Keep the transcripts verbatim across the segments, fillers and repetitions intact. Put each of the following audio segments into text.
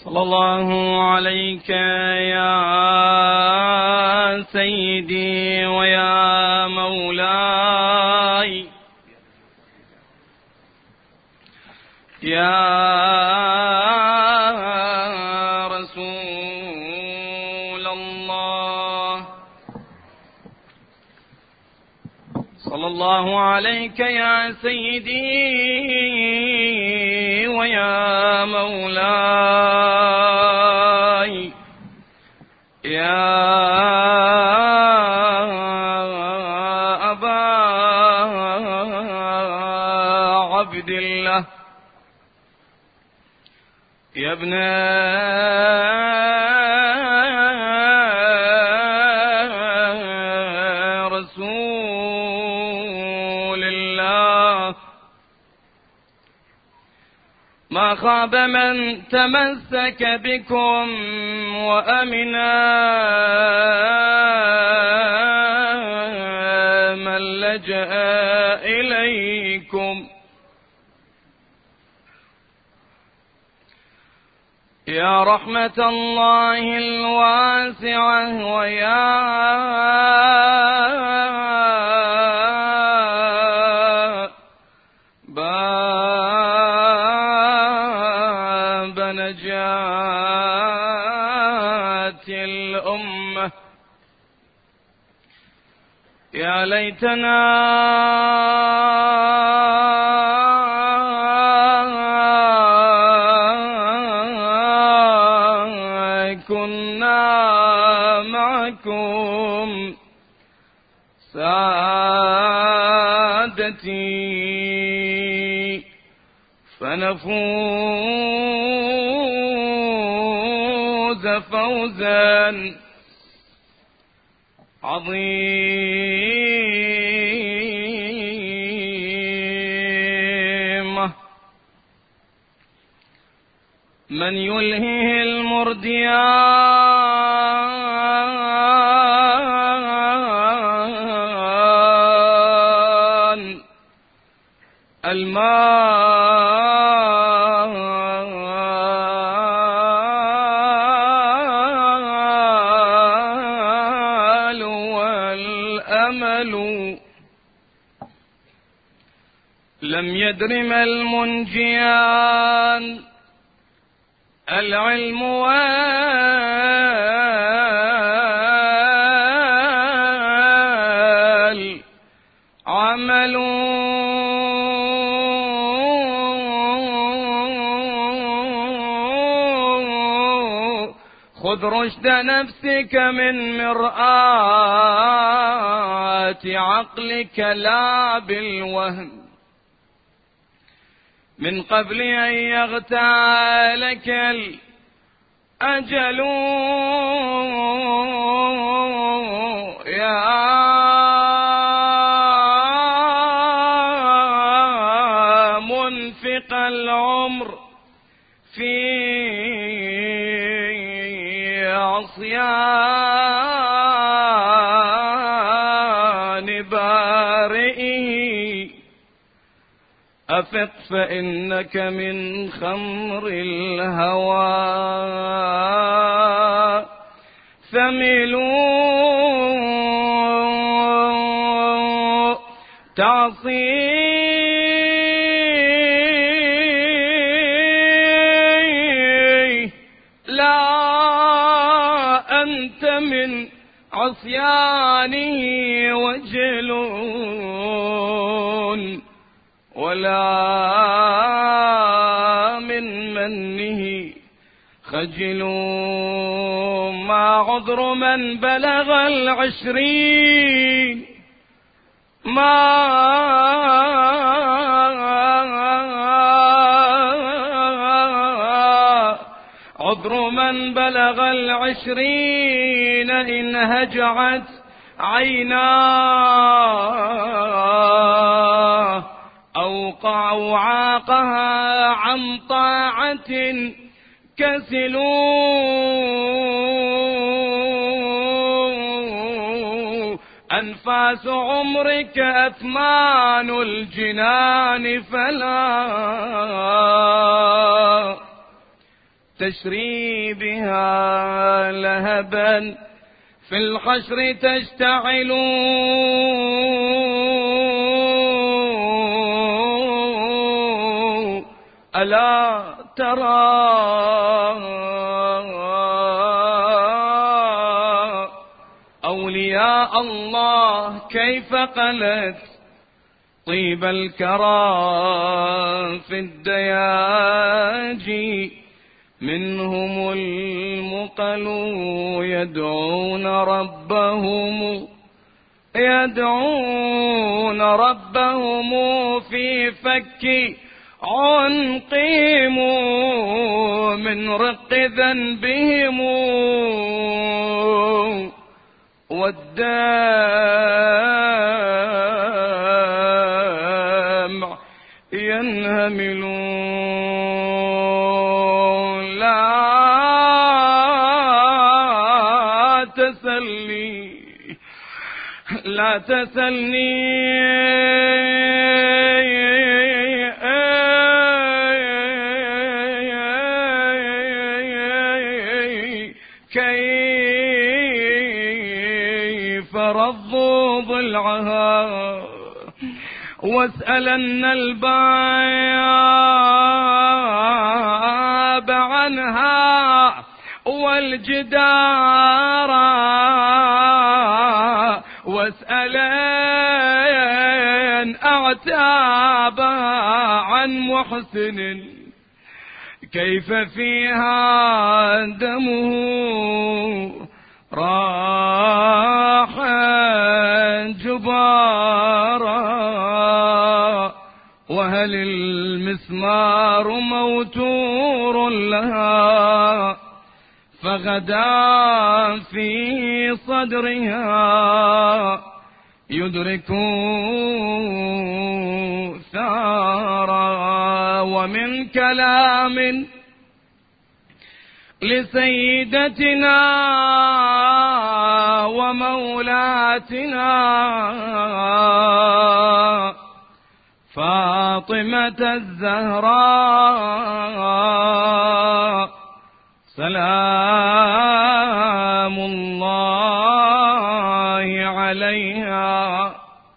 صلى الله عليك يا سيدي ويا مولاي يا رسول الله. صلى الله عليك يا سيدي ويا مولاي يا أبا عبد الله يا ابن رسول الله. ما خاب من تمسك بكم وأمنا من لجأ إليكم يا رحمة الله الواسعة ويا باب نجاة الأمة. يا ليتنا كنا معكم سادتي فنفوز فوزا عظيما. من يلهيه المرديان المال والأمل لم يدر ما المنجيان العلم والعمل. خذ رشد نفسك من مرآة عقلك لا بالوهم من قبل أن يغتالك الأجل يا منفق العمر في عصيان بارئه أفق فإنك من خمر الهوى ثملوا تعصي لا أنت من عصيانه وجلون ولا من منه خجلوا. ما عذر من بلغ العشرين ما عذر من بلغ العشرين إن هجعت عيناه أوقع وعاقها عن طاعة كسلوا. أنفاس عمرك أثمان الجنان فلا تشري بها لهبا في الحشر تشتعل. ألا ترى أولياء الله كيف قلت طيب الكرى في الدياجي، منهم المقل يدعون ربهم يدعون ربهم في فك عنقهم من رق ذنبهم، والدمع ينهملون. لا تسلني لا تسلني كيف رضوا ضلعها، واسألن الباب عنها والجدار، واسألن أعتابها عن محسن كيف فيها دمه راح جبارا، وهل المسمار موتور لها فغدا في صدرها يدرك ثارا. ومن كلام لسيدتنا ومولاتنا فاطمة الزهراء سلام الله عليها.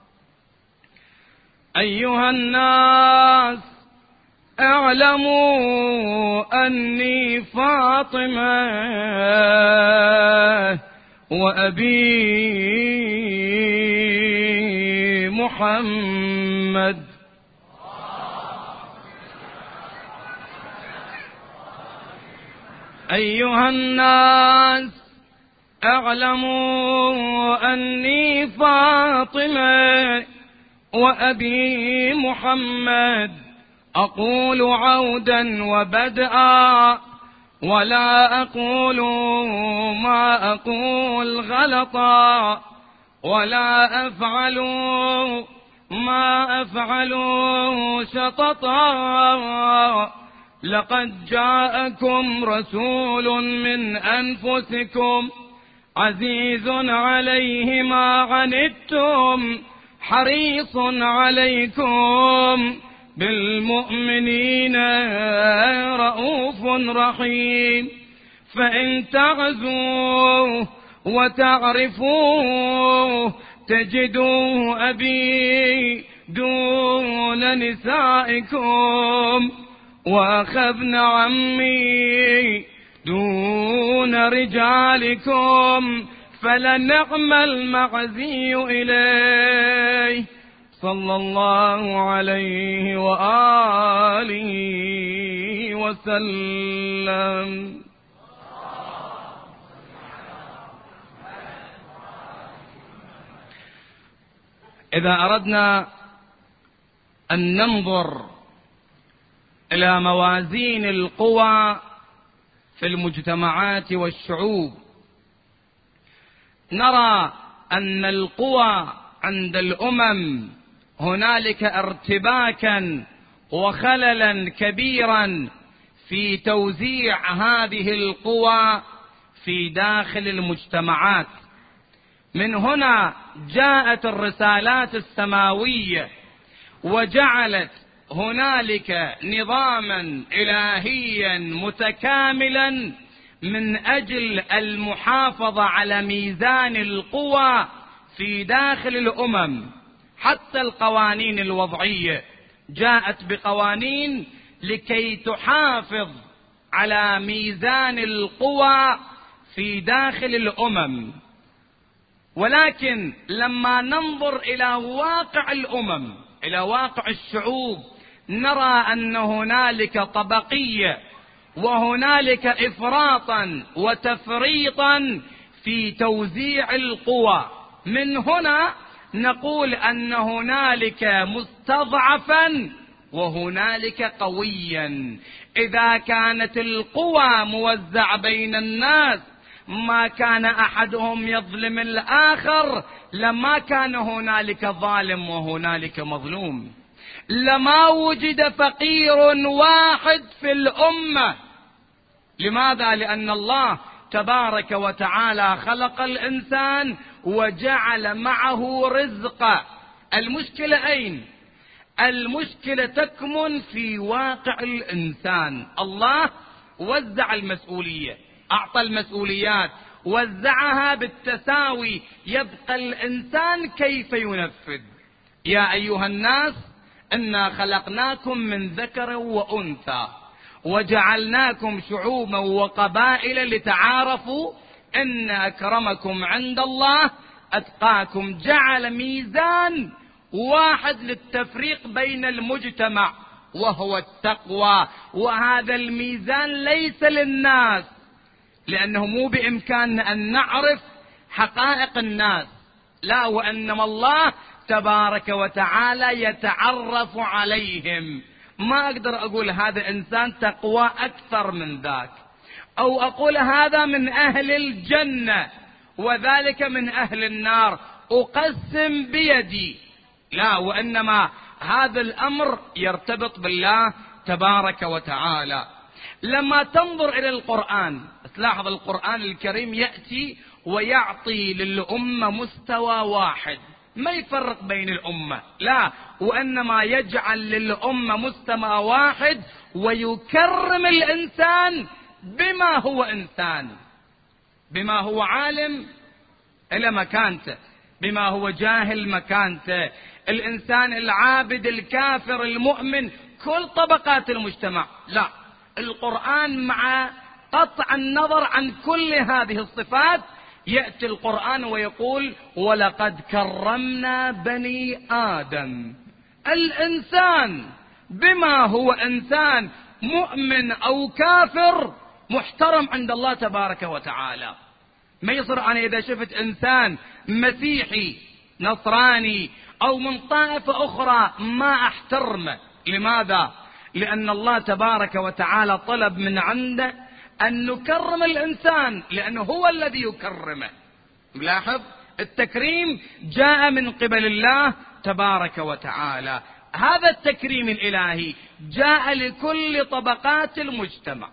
أيها الناس اعلموا أني فاطمة وأبي محمد. أيها الناس اعلموا أني فاطمة وأبي محمد، أقول عودا وبدءا ولا أقول ما أقول غلطا، ولا أفعل ما أفعل شططا. لقد جاءكم رسول من أنفسكم عزيز عليه ما عنتم حريص عليكم بالمؤمنين رؤوف رحيم. فإن تعزوه وتعرفوه تجدوه أبي دون نسائكم، وأخذن عمي دون رجالكم، فلنعم المعزي إليه صلى الله عليه وآله وسلم. إذا أردنا أن ننظر إلى موازين القوى في المجتمعات والشعوب، نرى أن القوى عند الأمم هنالك ارتباكا وخللا كبيرا في توزيع هذه القوى في داخل المجتمعات. من هنا جاءت الرسالات السماوية وجعلت هنالك نظاما إلهيا متكاملا من أجل المحافظة على ميزان القوى في داخل الأمم. حتى القوانين الوضعية جاءت بقوانين لكي تحافظ على ميزان القوى في داخل الأمم. ولكن لما ننظر إلى واقع الأمم، إلى واقع الشعوب، نرى أن هنالك طبقية وهنالك إفراطا وتفريطا في توزيع القوى. من هنا نقول أن هنالك مستضعفا وهنالك قويا. إذا كانت القوى موزعة بين الناس ما كان أحدهم يظلم الآخر، لما كان هنالك ظالم وهنالك مظلوم، لما وجد فقير واحد في الأمة. لماذا؟ لأن الله تبارك وتعالى خلق الإنسان وجعل معه رزقا. المشكلة أين؟ المشكلة تكمن في واقع الإنسان. الله وزع المسؤولية، أعطى المسؤوليات، وزعها بالتساوي، يبقى الإنسان كيف ينفذ. يا أيها الناس إنا خلقناكم من ذكر وأنثى وجعلناكم شعوبا وقبائل لتعارفوا إن أكرمكم عند الله أتقاكم. جعل ميزان واحد للتفريق بين المجتمع وهو التقوى، وهذا الميزان ليس للناس، لأنه مو بإمكاننا أن نعرف حقائق الناس، لا، وإنما الله تبارك وتعالى يتعرف عليهم. ما أقدر أقول هذا إنسان تقوى أكثر من ذاك، أو أقول هذا من أهل الجنة وذلك من أهل النار، أقسم بيدي، لا، وإنما هذا الأمر يرتبط بالله تبارك وتعالى. لما تنظر إلى القرآن تلاحظ القرآن الكريم يأتي ويعطي للأمة مستوى واحد، ما يفرق بين الأمة، لا، وإنما يجعل للأمة مستوى واحد ويكرم الإنسان بما هو إنسان، بما هو عالم إلى مكانته، بما هو جاهل مكانته، الإنسان العابد الكافر المؤمن، كل طبقات المجتمع. لا، القرآن مع قطع النظر عن كل هذه الصفات يأتي القرآن ويقول ولقد كرمنا بني آدم. الإنسان بما هو إنسان مؤمن أو كافر محترم عند الله تبارك وتعالى. ما يصير أنا إذا شفت إنسان مسيحي نصراني أو من طائفة أخرى ما أحترمه. لماذا؟ لأن الله تبارك وتعالى طلب من عنده أن نكرم الإنسان لأنه هو الذي يكرمه. لاحظ التكريم جاء من قبل الله تبارك وتعالى. هذا التكريم الإلهي جاء لكل طبقات المجتمع.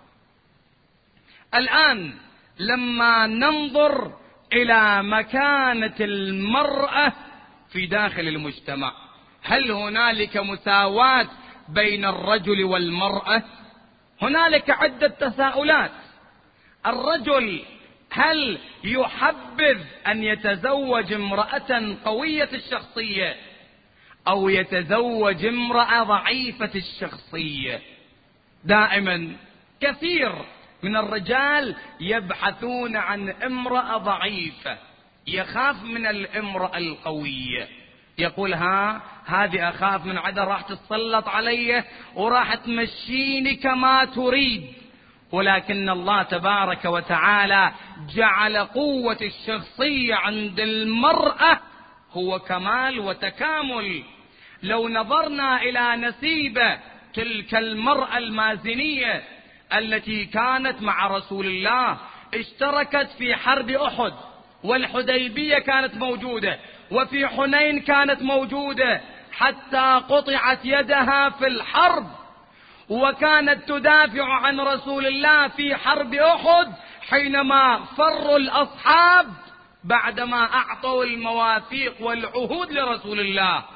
الآن لما ننظر إلى مكانة المرأة في داخل المجتمع، هل هنالك مساواة بين الرجل والمرأة؟ هنالك عدة تساؤلات. الرجل هل يحبذ أن يتزوج امرأة قوية الشخصية أو يتزوج امرأة ضعيفة الشخصية؟ دائما كثير من الرجال يبحثون عن امرأة ضعيفة، يخاف من الامرأة القوية، يقول ها هذه أخاف من عدن راح تتسلط علي وراح تمشيني كما تريد. ولكن الله تبارك وتعالى جعل قوة الشخصية عند المرأة هو كمال وتكامل. لو نظرنا إلى نسيبة تلك المرأة المازنية التي كانت مع رسول الله، اشتركت في حرب أحد والحديبية كانت موجودة وفي حنين كانت موجودة حتى قطعت يدها في الحرب، وكانت تدافع عن رسول الله في حرب أحد حينما فروا الأصحاب بعدما أعطوا المواثيق والعهود لرسول الله.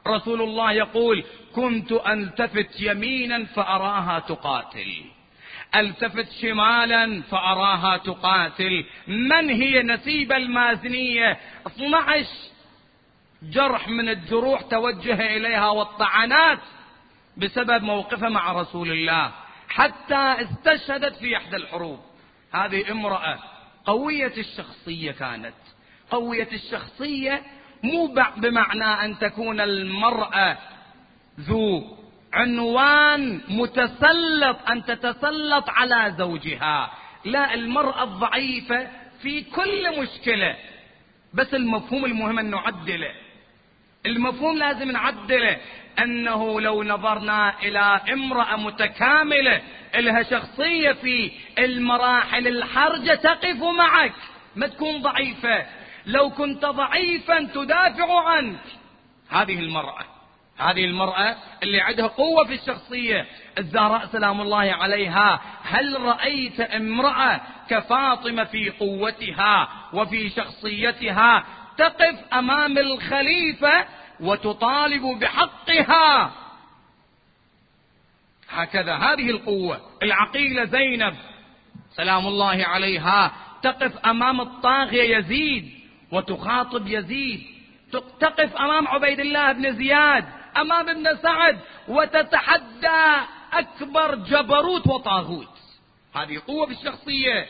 رسول الله يقول: كنت ألتفت يمينا فأراها تقاتل، التفت شمالا فأراها تقاتل. من هي نسيبة المازنية؟ اثني عشر جرح من الجروح توجه إليها والطعنات بسبب موقفها مع رسول الله، حتى استشهدت في إحدى الحروب. هذه امرأة قوية الشخصية، كانت قوية الشخصية مو بمعنى أن تكون المرأة ذو عنوان متسلط، أن تتسلط على زوجها، لا، المرأة الضعيفة في كل مشكلة، بس المفهوم المهم أن نعدله، المفهوم لازم نعدله، أنه لو نظرنا إلى امرأة متكاملة لها شخصية في المراحل الحرجة تقف معك، ما تكون ضعيفة. لو كنت ضعيفا تدافع عنك. هذه المرأة هذه المرأة اللي عندها قوة في الشخصية. الزهراء سلام الله عليها: هل رأيت امرأة كفاطمة في قوتها وفي شخصيتها تقف أمام الخليفة وتطالب بحقها؟ هكذا هذه القوة. العقيلة زينب سلام الله عليها تقف أمام الطاغية يزيد وتخاطب يزيد، تقف أمام عبيد الله بن زياد، أمام ابن سعد، وتتحدى أكبر جبروت وطاغوت. هذه قوة بالشخصية.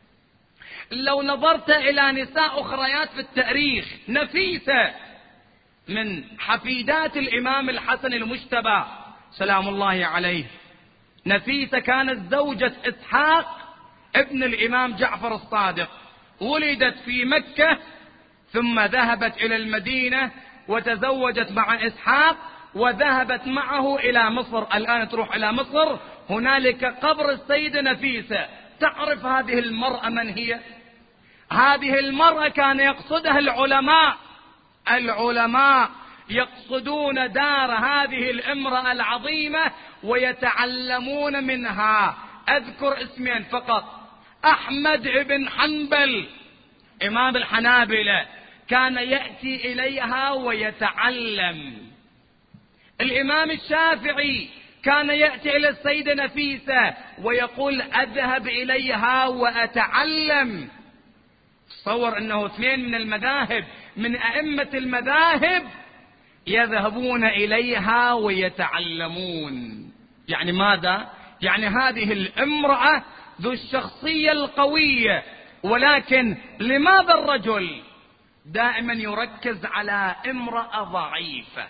لو نظرت إلى نساء أخريات في التاريخ، نفيسة من حفيدات الإمام الحسن المجتبى سلام الله عليه، نفيسة كانت زوجة إسحاق ابن الإمام جعفر الصادق، ولدت في مكة ثم ذهبت إلى المدينة وتزوجت مع إسحاق وذهبت معه إلى مصر. الآن تروح إلى مصر، هنالك قبر السيدة نفيسة. تعرف هذه المرأة من هي؟ هذه المرأة كان يقصدها العلماء العلماء يقصدون دار هذه الامرأة العظيمة ويتعلمون منها. أذكر اسمين فقط: أحمد بن حنبل إمام الحنابلة كان يأتي إليها ويتعلم. الإمام الشافعي كان يأتي إلى السيدة نفيسة ويقول: أذهب إليها وأتعلم. تصور أنه اثنين من المذاهب، من أئمة المذاهب، يذهبون إليها ويتعلمون. يعني ماذا؟ يعني هذه الامرأة ذو الشخصية القوية. ولكن لماذا الرجل دائما يركز على امرأة ضعيفة؟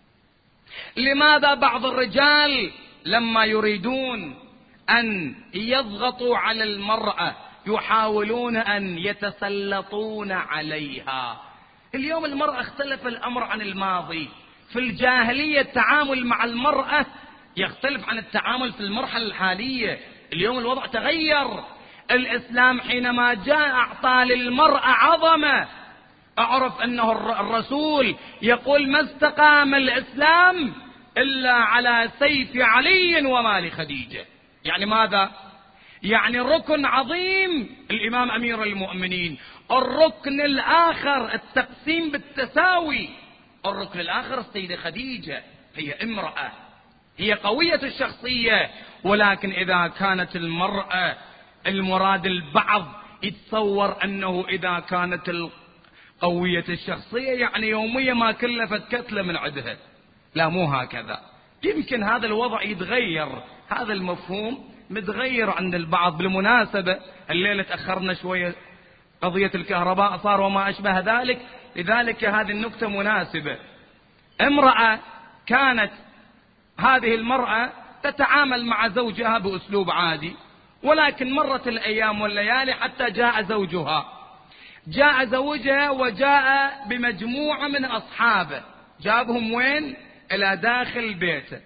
لماذا بعض الرجال لما يريدون أن يضغطوا على المرأة يحاولون أن يتسلطون عليها؟ اليوم المرأة اختلف الأمر عن الماضي. في الجاهلية التعامل مع المرأة يختلف عن التعامل في المرحلة الحالية. اليوم الوضع تغير. الإسلام حينما جاء أعطى للمرأة عظمة. أعرف أنه الرسول يقول: ما استقام الإسلام إلا على سيف علي ومال خديجة. يعني ماذا؟ يعني ركن عظيم الإمام أمير المؤمنين. الركن الآخر التقسيم بالتساوي. الركن الآخر السيدة خديجة، هي امرأة، هي قوية الشخصية. ولكن إذا كانت المرأة، المراد البعض يتصور أنه إذا كانت قوية الشخصية يعني يوميا ما كلفت كتلة من عدها. لا، مو هكذا. يمكن هذا الوضع يتغير، هذا المفهوم متغير عند البعض. بالمناسبة الليلة تأخرنا شوية، قضية الكهرباء صار وما أشبه ذلك، لذلك هذه النكتة مناسبة. امرأة كانت هذه المرأة تتعامل مع زوجها بأسلوب عادي، ولكن مرت الأيام والليالي حتى جاء زوجها. جاء زوجها وجاء بمجموعة من أصحابه، جابهم وين؟ إلى داخل بيته.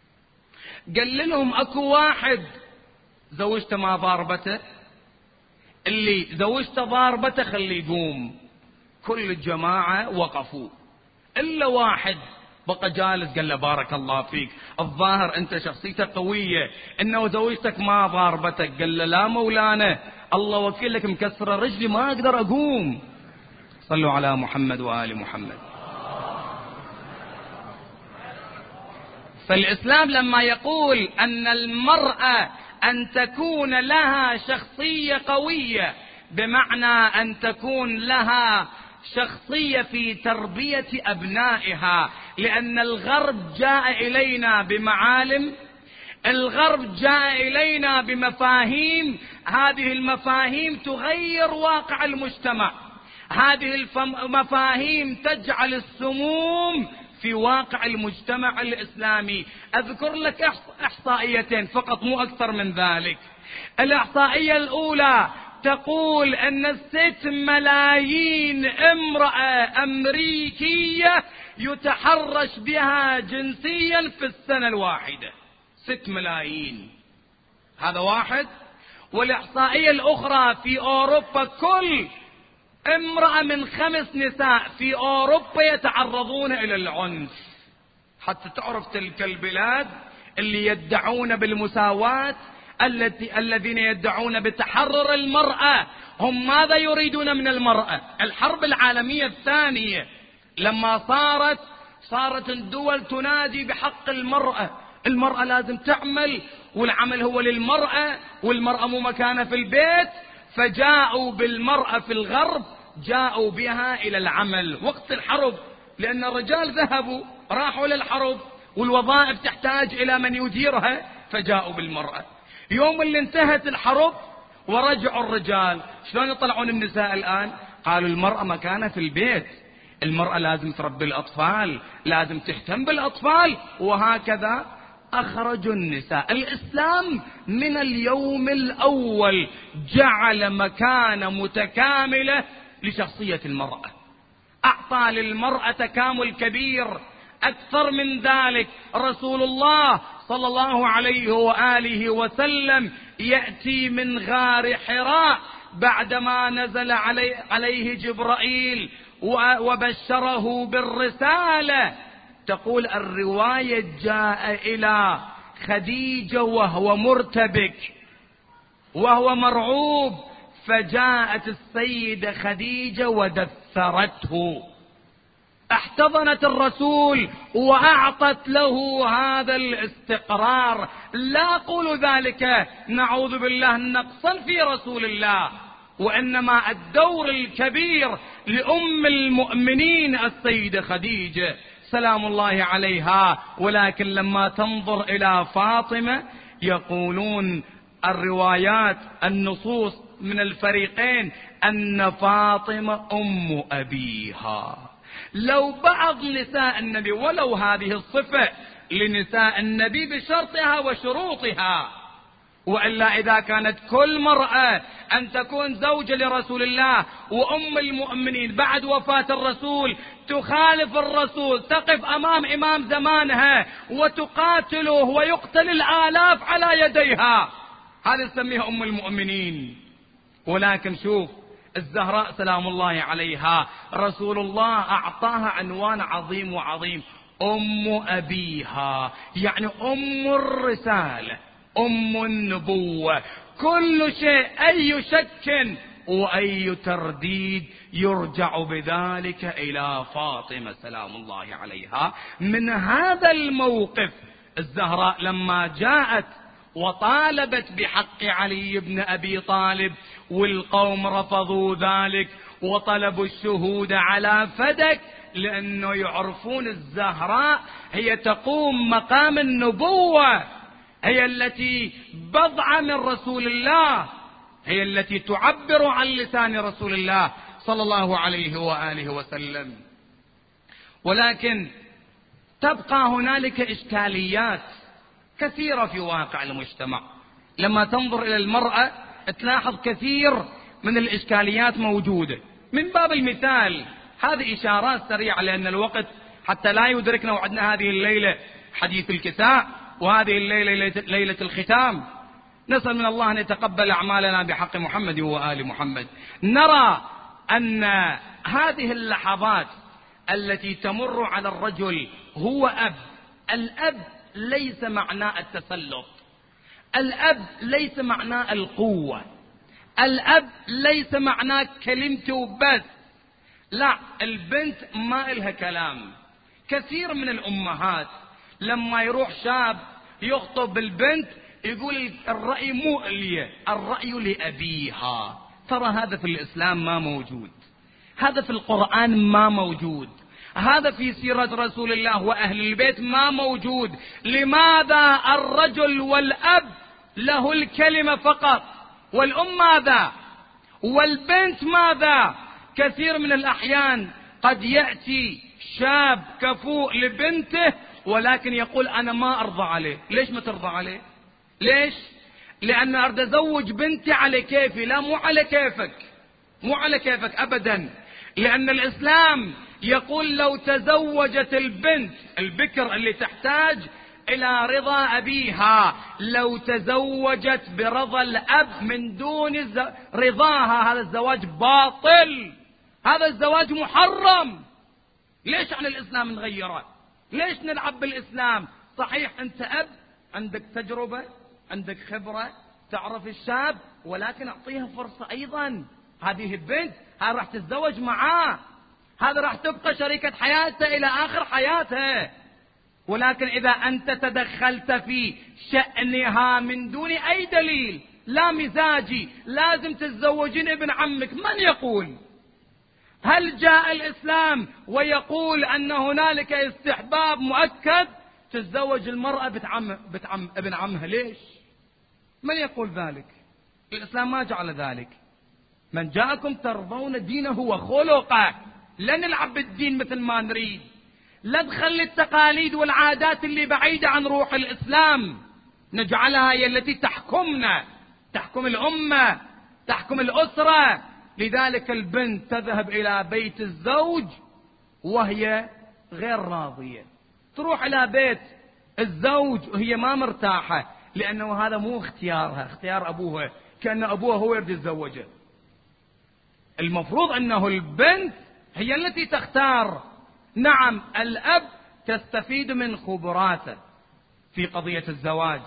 قال لهم: أكو واحد زوجته ما ضاربته، اللي زوجته ضاربته خليه يقوم. كل الجماعة وقفوا إلا واحد بقى جالس. قال له: بارك الله فيك، الظاهر أنت شخصيتك قوية، إنه زوجتك ما ضاربتك. قال له: لا مولانا، الله وكيلك مكسر رجلي ما أقدر أقوم. صلوا على محمد وآل محمد. فالإسلام لما يقول أن المرأة أن تكون لها شخصية قوية، بمعنى أن تكون لها شخصية في تربية أبنائها، لأن الغرب جاء إلينا بمعالم، الغرب جاء إلينا بمفاهيم، هذه المفاهيم تغير واقع المجتمع، هذه المفاهيم تجعل السموم في واقع المجتمع الإسلامي. أذكر لك إحصائيتين فقط مو أكثر من ذلك. الإحصائية الأولى تقول أن الست ملايين امرأة أمريكية يتحرش بها جنسيا في السنة الواحدة، ست ملايين، هذا واحد. والإحصائية الأخرى في أوروبا كل امرأة من خمس نساء في أوروبا يتعرضون إلى العنف. حتى تعرف تلك البلاد اللي يدعون بالمساواة، التي الذين يدعون بتحرر المرأة، هم ماذا يريدون من المرأة؟ الحرب العالمية الثانية لما صارت صارت الدول تنادي بحق المرأة، المرأة لازم تعمل، والعمل هو للمرأة، والمرأة مو مكانها في البيت، فجاءوا بالمرأة في الغرب جاءوا بها إلى العمل وقت الحرب، لأن الرجال ذهبوا راحوا للحرب والوظائف تحتاج إلى من يديرها، فجاءوا بالمرأة. يوم اللي انتهت الحرب ورجعوا الرجال، شلون يطلعون النساء الآن؟ قالوا المرأة مكانها في البيت، المرأة لازم تربي الأطفال، لازم تهتم بالأطفال، وهكذا أخرجوا النساء. الإسلام من اليوم الأول جعل مكانة متكاملة لشخصية المرأة، أعطى للمرأة تكامل كبير. أكثر من ذلك، رسول الله صلى الله عليه وآله وسلم يأتي من غار حراء بعدما نزل علي عليه جبرائيل وبشره بالرسالة. تقول الرواية جاء إلى خديجة وهو مرتبك وهو مرعوب، فجاءت السيدة خديجة ودثرته، احتضنت الرسول وأعطت له هذا الاستقرار. لا أقول ذلك نعوذ بالله نقصا في رسول الله، وإنما الدور الكبير لأم المؤمنين السيدة خديجة سلام الله عليها. ولكن لما تنظر إلى فاطمة يقولون الروايات النصوص من الفريقين أن فاطمة أم أبيها. لو بعض نساء النبي ولو هذه الصفة لنساء النبي بشرطها وشروطها، وإلا إذا كانت كل مرأة أن تكون زوجة لرسول الله وأم المؤمنين بعد وفاة الرسول تخالف الرسول، تقف أمام إمام زمانها وتقاتله ويقتل الآلاف على يديها، هذا نسميها أم المؤمنين. ولكن شوف الزهراء سلام الله عليها، رسول الله أعطاها عنوان عظيم وعظيم، أم أبيها، يعني أم الرسالة، أم النبوة. كل شيء أي شك وأي ترديد يرجع بذلك إلى فاطمة سلام الله عليها. من هذا الموقف الزهراء لما جاءت وطالبت بحق علي بن أبي طالب والقوم رفضوا ذلك وطلبوا الشهود على فدك، لأنه يعرفون الزهراء هي تقوم مقام النبوة، هي التي بضعة من رسول الله، هي التي تعبر عن لسان رسول الله صلى الله عليه وآله وسلم. ولكن تبقى هنالك إشكاليات كثيرة في واقع المجتمع. لما تنظر إلى المرأة تلاحظ كثير من الإشكاليات موجودة. من باب المثال هذه إشارات سريعة لأن الوقت حتى لا يدركنا، وعدنا هذه الليلة حديث الكساء وهذه الليلة ليلة الختام. نسأل من الله أن يتقبل أعمالنا بحق محمد وآل محمد. نرى أن هذه اللحظات التي تمر على الرجل هو أب. الأب ليس معناه التسلط، الأب ليس معناه القوة، الأب ليس معناه كلمته بس، لا، البنت ما إلها كلام. كثير من الأمهات لما يروح شاب يخطب البنت يقول الرأي مو إلي، الرأي لأبيها. ترى هذا في الإسلام ما موجود، هذا في القرآن ما موجود، هذا في سيرة رسول الله وأهل البيت ما موجود. لماذا الرجل والأب له الكلمة فقط، والأم ماذا، والبنت ماذا؟ كثير من الأحيان قد يأتي شاب كفوء لبنته ولكن يقول أنا ما أرضى عليه. ليش ما ترضى عليه؟ ليش؟ لأن أريد أزوج بنتي على كيفي. لا، مو على كيفك، مو على كيفك أبدا. لأن الإسلام يقول لو تزوجت البنت البكر اللي تحتاج إلى رضا أبيها، لو تزوجت برضا الأب من دون رضاها هذا الزواج باطل، هذا الزواج محرم. ليش عن الإسلام نغيره؟ ليش نلعب بالإسلام؟ صحيح أنت أب عندك تجربة، عندك خبرة، تعرف الشاب، ولكن أعطيها فرصة أيضا. هذه البنت هذا راح تتزوج معاه، هذا راح تبقى شريكة حياته إلى آخر حياتها. ولكن إذا أنت تدخلت في شأنها من دون أي دليل، لا مزاجي لازم تتزوجين ابن عمك، من يقول؟ هل جاء الإسلام ويقول أن هنالك استحباب مؤكد تتزوج المرأة بتعم بتعم ابن عمها؟ ليش؟ من يقول ذلك؟ الإسلام ما جعل ذلك. من جاءكم ترضون دينه وخلقه. لا نلعب بالدين مثل ما نريد، لا تخلي التقاليد والعادات اللي بعيدة عن روح الإسلام نجعلها هي التي تحكمنا، تحكم الأمة، تحكم الأسرة. لذلك البنت تذهب إلى بيت الزوج وهي غير راضية، تروح إلى بيت الزوج وهي ما مرتاحة، لأنه هذا مو اختيارها، اختيار أبوها، كأن أبوها هو يريد يتزوجه. المفروض أنه البنت هي التي تختار. نعم، الأب تستفيد من خبراته في قضية الزواج.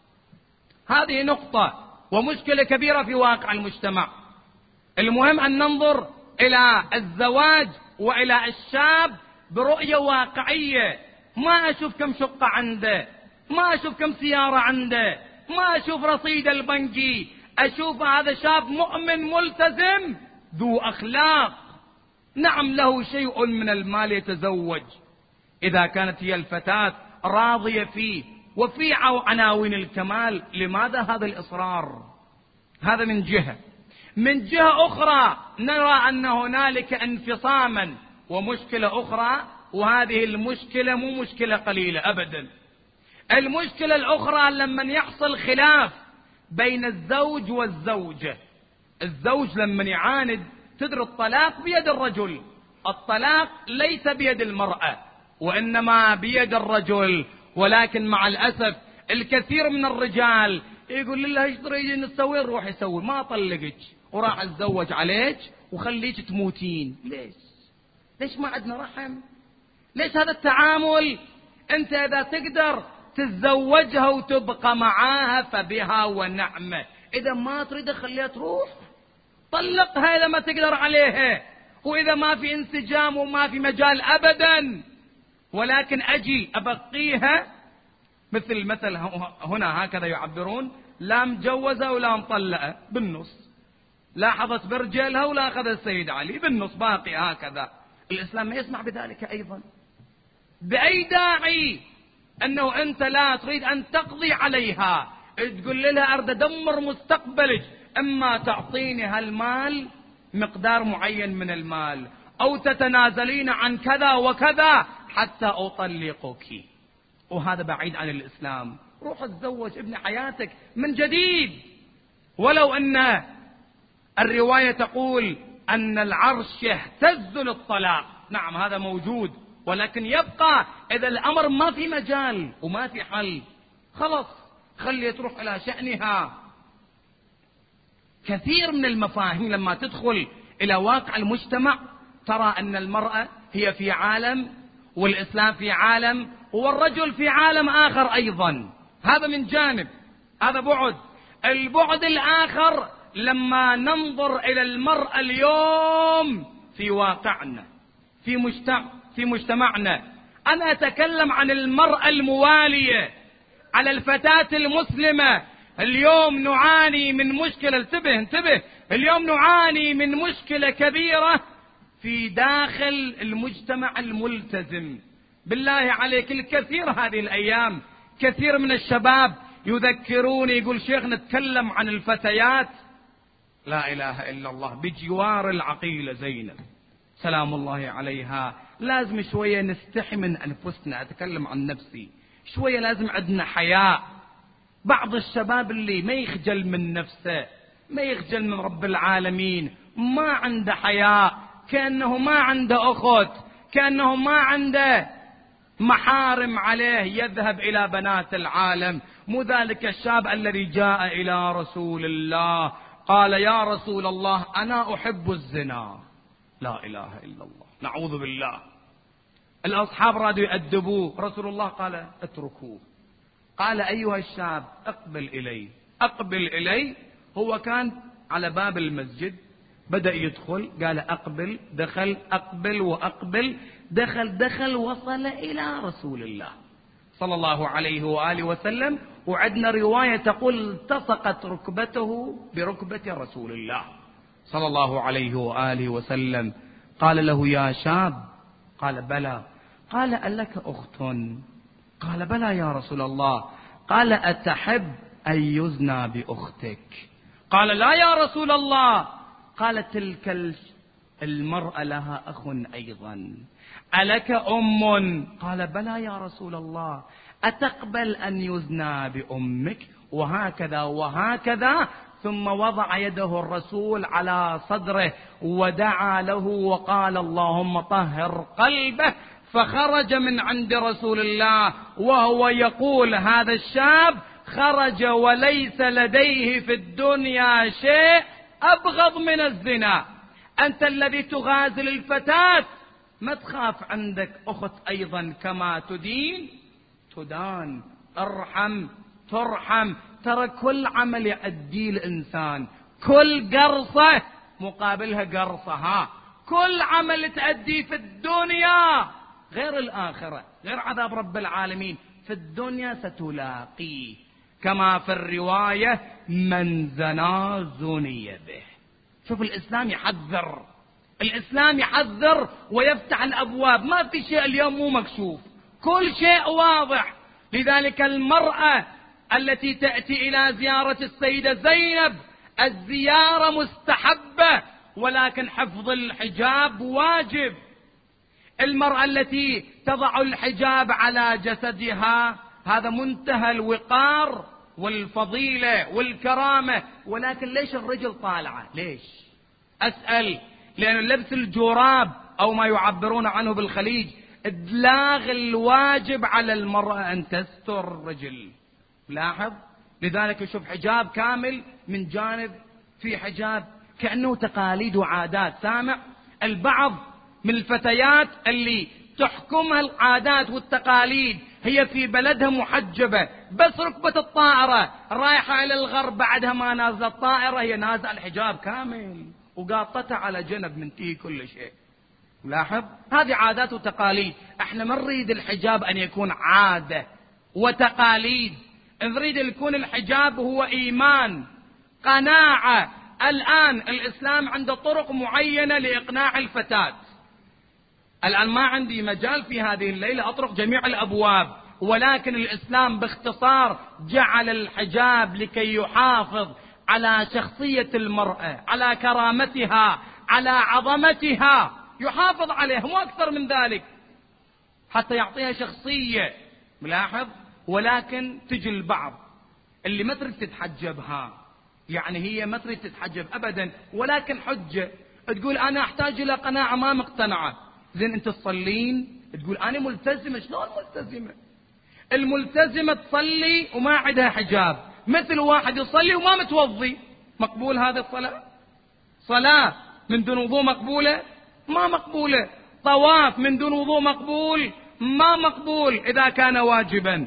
هذه نقطة ومشكلة كبيرة في واقع المجتمع. المهم أن ننظر إلى الزواج وإلى الشاب برؤية واقعية. ما أشوف كم شقة عنده، ما أشوف كم سيارة عنده، ما أشوف رصيد البنكي، أشوف هذا شاب مؤمن ملتزم ذو أخلاق، نعم له شيء من المال يتزوج. إذا كانت هي الفتاة راضية فيه وفي عناوين الكمال، لماذا هذا الإصرار؟ هذا من جهة. من جهة أخرى نرى أن هنالك انفصاما ومشكلة أخرى، وهذه المشكلة مو مشكلة قليلة أبدا. المشكلة الأخرى لما يحصل خلاف بين الزوج والزوجة. الزوج لما يعاند، تدري الطلاق بيد الرجل، الطلاق ليس بيد المرأة وإنما بيد الرجل. ولكن مع الأسف الكثير من الرجال يقول لها ايش تريدين نسوي؟ نروح يسوي، ما طلقك وراح اتزوج عليك وخليك تموتين. ليش؟ ليش ما عندنا رحم؟ ليش هذا التعامل؟ انت اذا تقدر تتزوجها وتبقى معاها فبها ونعمة، اذا ما تريد خليها تروح، طلقها اذا ما تقدر عليها، واذا ما في انسجام وما في مجال ابدا. ولكن اجي ابقيها مثل مثل هنا هكذا يعبرون، لا مجوزة ولا مطلقة، بالنص، لا حظت برجلها ولا أخذ السيد علي، بالنص باقي هكذا. الإسلام ما يسمع بذلك أيضا. بأي داعي أنه أنت لا تريد أن تقضي عليها، تقول لها أريد أدمر مستقبلك، إما تعطيني هالمال مقدار معين من المال، أو تتنازلين عن كذا وكذا حتى أطلقك. وهذا بعيد عن الإسلام. روح اتزوج، ابن حياتك من جديد. ولو أن الرواية تقول أن العرش يهتز للطلاق، نعم هذا موجود، ولكن يبقى إذا الأمر ما في مجال وما في حل، خلص خلي تروح إلى شأنها. كثير من المفاهيم لما تدخل إلى واقع المجتمع ترى أن المرأة هي في عالم والإسلام في عالم والرجل في عالم آخر أيضا. هذا من جانب، هذا بعد. البعد الآخر لما ننظر إلى المرأة اليوم في واقعنا، في مجتمع في مجتمعنا، أنا أتكلم عن المرأة الموالية على الفتاة المسلمة. اليوم نعاني من مشكلة، انتبه انتبه، اليوم نعاني من مشكلة كبيرة في داخل المجتمع الملتزم. بالله عليك، الكثير هذه الأيام كثير من الشباب يذكروني، يقول شيخ نتكلم عن الفتيات. لا إله إلا الله، بجوار العقيلة زينب سلام الله عليها لازم شوية نستحي من أنفسنا. أتكلم عن نفسي شوية، لازم عندنا حياء. بعض الشباب اللي ما يخجل من نفسه، ما يخجل من رب العالمين، ما عنده حياء، كأنه ما عنده أخت، كأنه ما عنده محارم عليه يذهب إلى بنات العالم. مو ذلك الشاب الذي جاء إلى رسول الله قال يا رسول الله أنا أحب الزنا. لا إله إلا الله، نعوذ بالله. الأصحاب رادوا يأدبوه، رسول الله قال اتركوه. قال أيها الشاب أقبل إلي، أقبل إلي. هو كان على باب المسجد، بدأ يدخل، قال أقبل، دخل، أقبل وأقبل، دخل دخل وصل إلى رسول الله صلى الله عليه وآله وسلم. وعندنا رواية تقول التصقت ركبته بركبة رسول الله صلى الله عليه وآله وسلم. قال له يا شاب، قال بلى. قال ألك أخت؟ قال بلى يا رسول الله. قال أتحب أن يزنى بأختك؟ قال لا يا رسول الله. قال تلك المرأة لها أخ أيضا، ألك أم؟ قال بلى يا رسول الله. أتقبل أن يزنى بأمك؟ وهكذا وهكذا. ثم وضع يده الرسول على صدره ودعا له وقال اللهم طهر قلبه. فخرج من عند رسول الله وهو يقول هذا الشاب خرج وليس لديه في الدنيا شيء أبغض من الزنا. أنت الذي تغازل الفتاة، ما تخاف عندك أخت أيضا كما تدين تدان، ارحم ترحم. ترى كل عمل يؤديه الإنسان، كل قرصة مقابلها قرصة. ها كل عمل تأديه في الدنيا غير الآخرة، غير عذاب رب العالمين، في الدنيا ستلاقيه. كما في الرواية من زنا زني به. شوف الإسلام يحذر، الإسلام يحذر ويفتح الأبواب. ما في شيء اليوم مو مكشوف، كل شيء واضح. لذلك المرأة التي تأتي إلى زيارة السيدة زينب، الزيارة مستحبة ولكن حفظ الحجاب واجب. المرأة التي تضع الحجاب على جسدها هذا منتهى الوقار والفضيلة والكرامة. ولكن ليش الرجل طالعة؟ ليش؟ أسأل. لأن لبس الجوراب أو ما يعبرون عنه بالخليج إدلاغ الواجب على المرأة أن تستر الرجل. لاحظ، لذلك يشوف حجاب كامل من جانب في حجاب كأنه تقاليد وعادات. سامع البعض من الفتيات اللي تحكمها العادات والتقاليد، هي في بلدها محجبة، بس ركبة الطائرة رايحة إلى الغرب بعدها ما نازلة الطائرة هي نازلة الحجاب كامل وقاطتها على جنب من تي كل شيء. لاحظ، هذه عادات وتقاليد. احنا ما نريد الحجاب أن يكون عادة وتقاليد، نريد أن يكون الحجاب هو إيمان، قناعة. الآن الإسلام عنده طرق معينة لإقناع الفتاة. الآن ما عندي مجال في هذه الليلة أطرق جميع الأبواب، ولكن الإسلام باختصار جعل الحجاب لكي يحافظ على شخصية المرأة، على كرامتها، على عظمتها، يحافظ عليها مو أكثر من ذلك، حتى يعطيها شخصية. ملاحظ. ولكن تجي البعض اللي ما تريد تتحجبها، يعني هي ما تريد تتحجب أبدا، ولكن حجة تقول أنا أحتاج إلى قناعة، ما مقتنعة. زين أنت تصلين تقول أنا ملتزمة. شلون ملتزمة؟ الملتزمة تصلي وما عندها حجاب، مثل واحد يصلي وما متوضي. مقبول هذا الصلاة؟ صلاة من دون وضوء مقبولة؟ ما مقبولة. طواف من دون وضوء مقبول؟ ما مقبول إذا كان واجبا.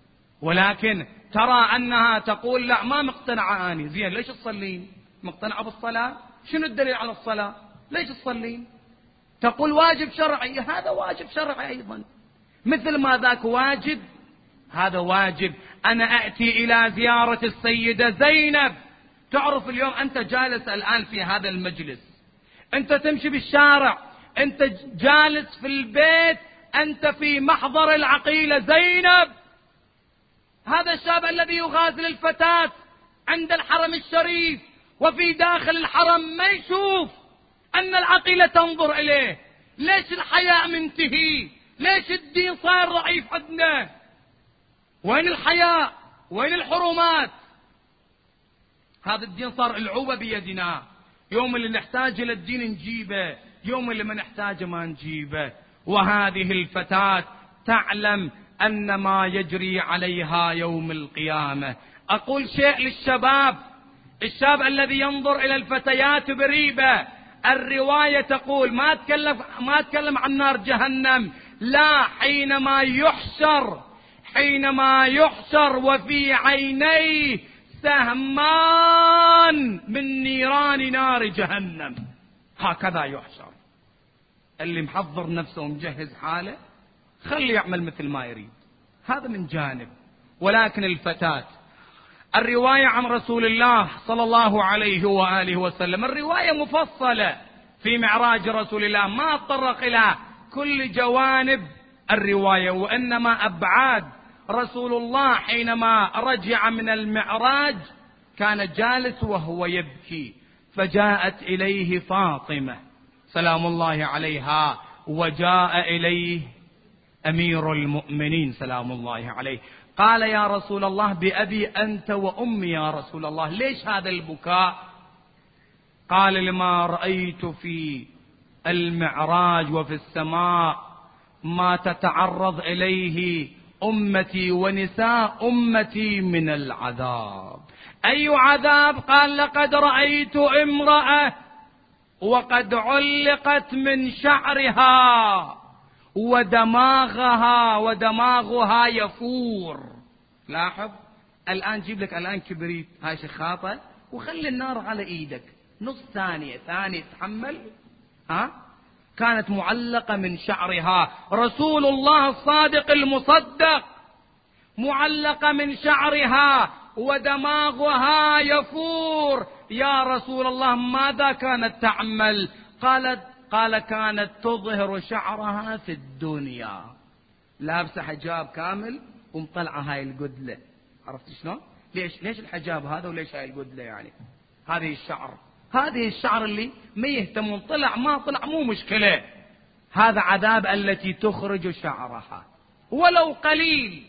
ولكن ترى أنها تقول لا ما مقتنعة أني. زين ليش تصلين؟ مقتنعة بالصلاة؟ شنو الدليل على الصلاة؟ ليش تصلين؟ تقول واجب شرعي، هذا واجب شرعي أيضا. مثل ما ذاك واجب هذا واجب. أنا أأتي إلى زيارة السيدة زينب. تعرف اليوم أنت جالس الآن في هذا المجلس، أنت تمشي بالشارع، أنت جالس في البيت، أنت في محضر العقيلة زينب. هذا الشاب الذي يغازل الفتاة عند الحرم الشريف وفي داخل الحرم ما يشوف أن العقيلة تنظر إليه. ليش الحياء منتهي؟ ليش الدين صار ضعيف عندنا؟ وين الحياء؟ وين الحرمات؟ هذا الدين صار العوبة بيدنا، يوم اللي نحتاج إلى الدين نجيبه، يوم اللي ما نحتاجه ما نجيبه. وهذه الفتاة تعلم أن ما يجري عليها يوم القيامة. أقول شيء للشباب، الشاب الذي ينظر إلى الفتيات بريبة، الرواية تقول ما أتكلم ما أتكلم عن نار جهنم، لا، حينما يحشر حينما يحشر وفي عينيه سهمان من نيران نار جهنم، هكذا يحشر. اللي محضر نفسه ومجهز حاله خلي يعمل مثل ما يريد، هذا من جانب. ولكن الفتاة، الرواية عن رسول الله صلى الله عليه وآله وسلم، الرواية مفصلة في معراج رسول الله، ما أتطرق إلى كل جوانب الرواية، وإنما أبعاد. رسول الله حينما رجع من المعراج كان جالس وهو يبكي، فجاءت إليه فاطمة سلام الله عليها، وجاء إليه أمير المؤمنين سلام الله عليه، قال يا رسول الله بأبي أنت وأمي يا رسول الله، ليش هذا البكاء؟ قال لما رأيت في المعراج وفي السماء ما تتعرض إليه أمتي ونساء أمتي من العذاب. أي عذاب؟ قال لقد رأيت امرأة وقد علقت من شعرها ودماغها ودماغها يفور. لاحظ الآن، جيب لك الآن كبريت هاي شخاطة وخلي النار على ايدك نص ثانية ثانية تحمل. ها كانت معلقة من شعرها، رسول الله الصادق المصدق، معلقة من شعرها ودماغها يفور. يا رسول الله ماذا كانت تعمل؟ قالت قال كانت تظهر شعرها في الدنيا، لابسة حجاب كامل ومطلعة هاي القدلة. عرفت شلون؟ ليش ليش الحجاب هذا وليش هاي القدلة؟ يعني هذه الشعر هذه الشعر اللي ما يهتمون، طلع ما طلع مو مشكلة. هذا عذاب التي تخرج شعرها ولو قليل.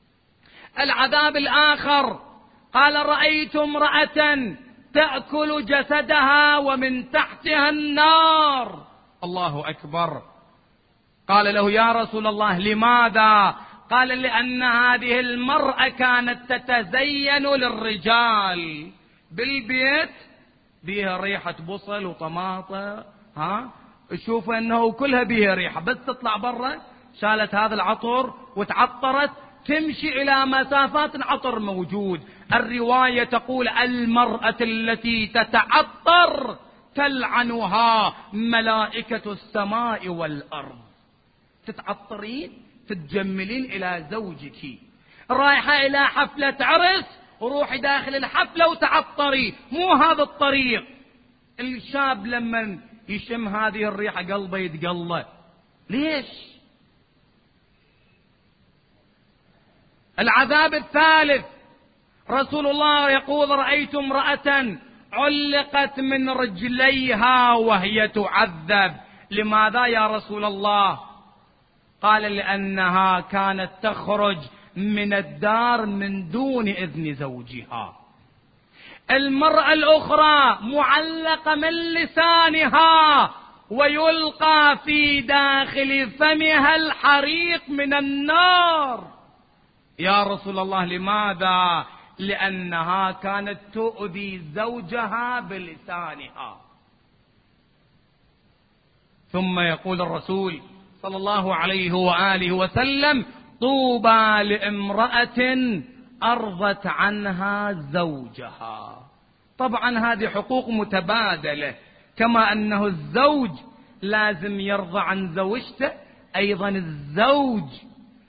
العذاب الآخر قال رأيت امرأة تأكل جسدها ومن تحتها النار. الله أكبر. قال له يا رسول الله لماذا؟ قال لأن هذه المرأة كانت تتزين للرجال بالبيت، بيها ريحة بصل وطماطة، ها شوف أنه كلها بيها ريحة، بس تطلع برا شالت هذا العطر وتعطرت، تمشي إلى مسافات العطر موجود. الرواية تقول المرأة التي تتعطر تلعنها ملائكة السماء والأرض. تتعطرين تتجملين إلى زوجك، رايحة إلى حفلة عرس وروحي داخل الحفلة وتعطري، مو هذا الطريق. الشاب لما يشم هذه الريحة قلبه يتقلى. ليش؟ العذاب الثالث رسول الله يقول رأيت امرأة علقت من رجليها وهي تعذب. لماذا يا رسول الله؟ قال لأنها كانت تخرج من الدار من دون إذن زوجها. المرأة الأخرى معلقة من لسانها ويلقى في داخل فمها الحريق من النار. يا رسول الله لماذا؟ لأنها كانت تؤذي زوجها بلسانها. ثم يقول الرسول صلى الله عليه وآله وسلم طوبى لامرأة أرضت عنها زوجها. طبعا هذه حقوق متبادلة، كما أنه الزوج لازم يرضى عن زوجته، أيضا الزوج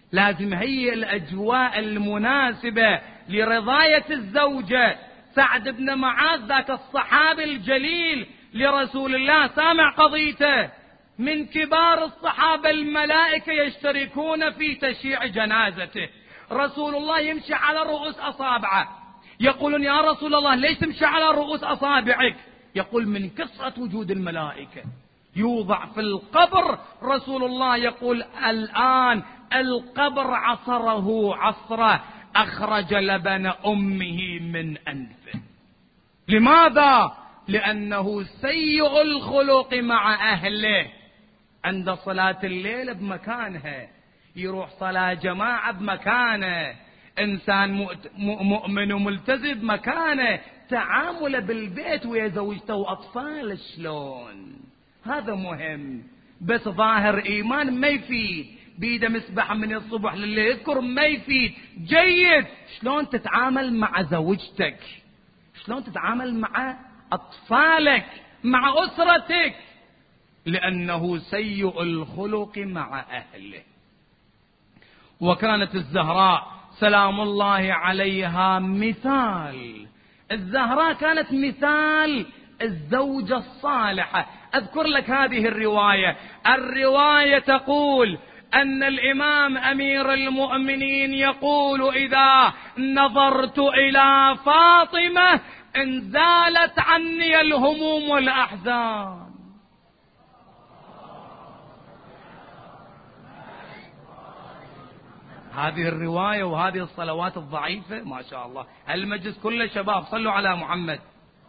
لازم هي الأجواء المناسبة لرضاية الزوجة. سعد بن معاذ ذاك الصحابي الجليل لرسول الله سامع قضيته، من كبار الصحابة الملائكة يشتركون في تشييع جنازته. رسول الله يمشي على رؤوس أصابعه، يقولون يا رسول الله ليش تمشي على رؤوس أصابعك؟ يقول من كثرة وجود الملائكة. يوضع في القبر، رسول الله يقول الآن القبر عصره عصره، أخرج لبن أمه من أنفه. لماذا؟ لأنه سيء الخلق مع أهله. عند صلاة الليل بمكانها، يروح صلاة جماعة بمكانه، إنسان مؤمن وملتزم بمكانه، تعامله بالبيت ويا زوجته وأطفاله شلون، هذا مهم. بس ظاهر إيمان ما يفيد، بيده مسبحة من الصبح لليل يذكر ما يفيد. جيد شلون تتعامل مع زوجتك، شلون تتعامل مع أطفالك، مع أسرتك، لأنه سيء الخلق مع أهله. وكانت الزهراء سلام الله عليها مثال، الزهراء كانت مثال الزوجة الصالحة. أذكر لك هذه الرواية. الرواية تقول أن الإمام أمير المؤمنين يقول إذا نظرت إلى فاطمة انزالت عني الهموم والأحزان. هذه الرواية وهذه الصلوات الضعيفة ما شاء الله. المجلس كله شباب، صلوا على محمد.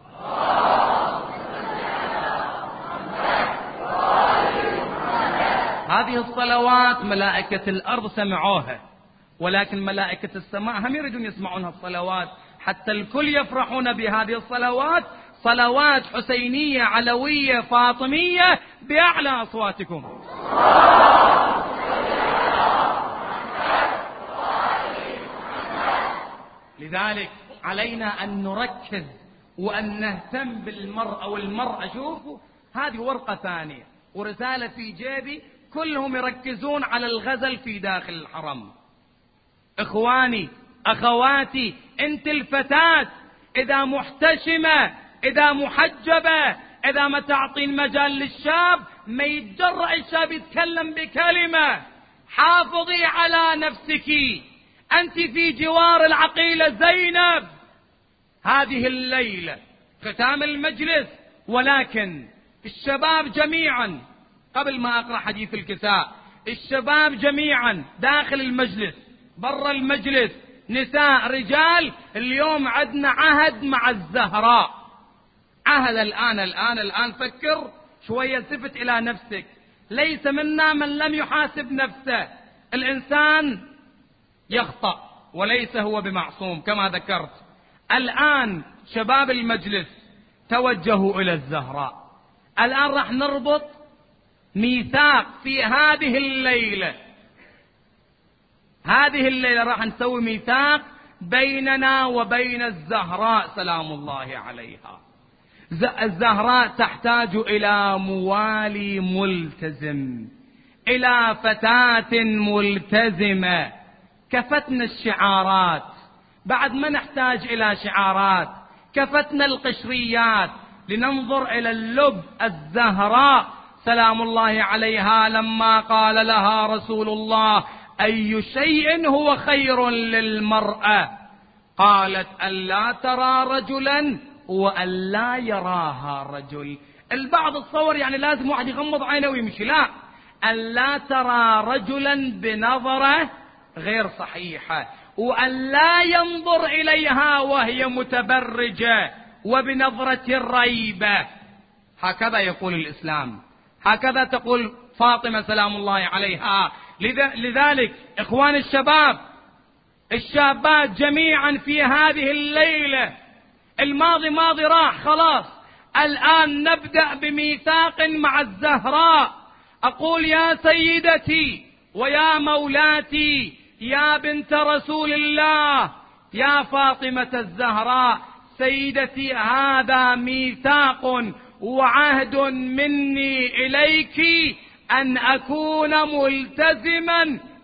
هذه الصلوات ملائكة الأرض سمعوها، ولكن ملائكة السماء هم يريدون يسمعون الصلوات، حتى الكل يفرحون بهذه الصلوات. صلوات حسينية علوية فاطمية بأعلى أصواتكم. لذلك علينا أن نركز وأن نهتم بالمرأة والمرأة. شوفوا هذه ورقة ثانية ورسالة في جيبي، كلهم يركزون على الغزل في داخل الحرم. إخواني أخواتي، أنت الفتاة إذا محتشمة، إذا محجبة، إذا ما تعطين مجال للشاب، ما يتجرأ الشاب يتكلم بكلمة. حافظي على نفسك، أنت في جوار العقيلة زينب. هذه الليلة ختام المجلس، ولكن الشباب جميعا، قبل ما أقرأ حديث الكساء، الشباب جميعا داخل المجلس برا المجلس، نساء رجال، اليوم عندنا عهد مع الزهراء. عهد الآن الآن الآن فكر شوية، التفت إلى نفسك. ليس منا من لم يحاسب نفسه. الإنسان يخطأ وليس هو بمعصوم كما ذكرت. الآن شباب المجلس توجهوا إلى الزهراء. الآن راح نربط ميثاق في هذه الليلة. هذه الليلة راح نسوي ميثاق بيننا وبين الزهراء سلام الله عليها. الزهراء تحتاج إلى موالي ملتزم، إلى فتاة ملتزمة. كفتنا الشعارات، بعد ما نحتاج إلى شعارات. كفتنا القشريات، لننظر إلى اللب. الزهراء سلام الله عليها لما قال لها رسول الله أي شيء هو خير للمرأة، قالت ألا ترى رجلا وألا يراها رجل. البعض الصور يعني لازم واحد يغمض عينه ويمشي، لا، ألا ترى رجلا بنظرة غير صحيحة، وألا ينظر إليها وهي متبرجة وبنظرة الريبة. هكذا يقول الإسلام، هكذا تقول فاطمة سلام الله عليها. لذلك إخوان الشباب، الشابات جميعا في هذه الليلة، الماضي ماضي راح خلاص، الآن نبدأ بميثاق مع الزهراء. أقول يا سيدتي ويا مولاتي يا بنت رسول الله يا فاطمة الزهراء سيدتي، هذا ميثاق وعهد مني إليك أن أكون ملتزما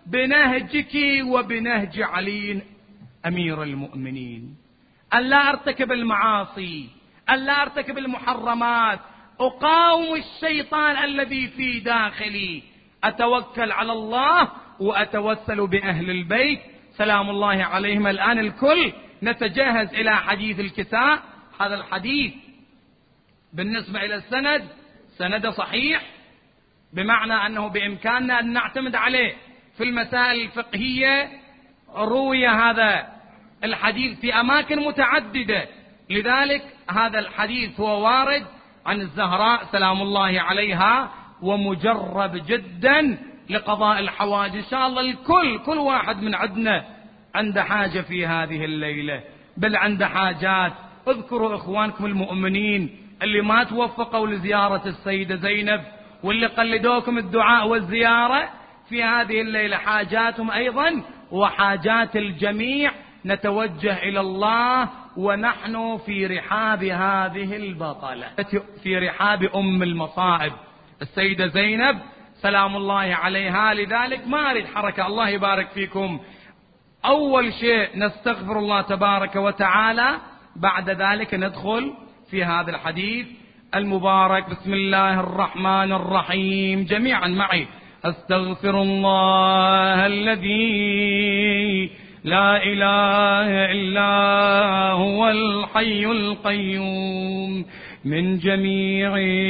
بنهجك وبنهج علي أمير المؤمنين، أن لا أرتكب المعاصي، أن لا أرتكب المحرمات، أقاوم الشيطان الذي في داخلي، أتوكل على الله وأتوسل بأهل البيت سلام الله عليهم. الآن الكل نتجهز إلى حديث الكساء. هذا الحديث بالنسبة إلى السند سند صحيح، بمعنى أنه بإمكاننا أن نعتمد عليه في المسائل الفقهية. روي هذا الحديث في أماكن متعددة، لذلك هذا الحديث هو وارد عن الزهراء سلام الله عليها، ومجرب جدا لقضاء الحوائج. إن شاء الله الكل كل واحد من عندنا عنده حاجة في هذه الليلة، بل عنده حاجات. اذكروا إخوانكم المؤمنين اللي ما توفقوا لزيارة السيدة زينب واللي قلدوكم الدعاء والزيارة في هذه الليلة، حاجاتهم أيضا وحاجات الجميع. نتوجه إلى الله ونحن في رحاب هذه البطلة، في رحاب أم المصائب السيدة زينب سلام الله عليها. لذلك ما أريد حركة، الله يبارك فيكم. أول شيء نستغفر الله تبارك وتعالى، بعد ذلك ندخل في هذا الحديث المبارك. بسم الله الرحمن الرحيم، جميعا معي. أستغفر الله الذي لا إله إلا هو الحي القيوم من جميع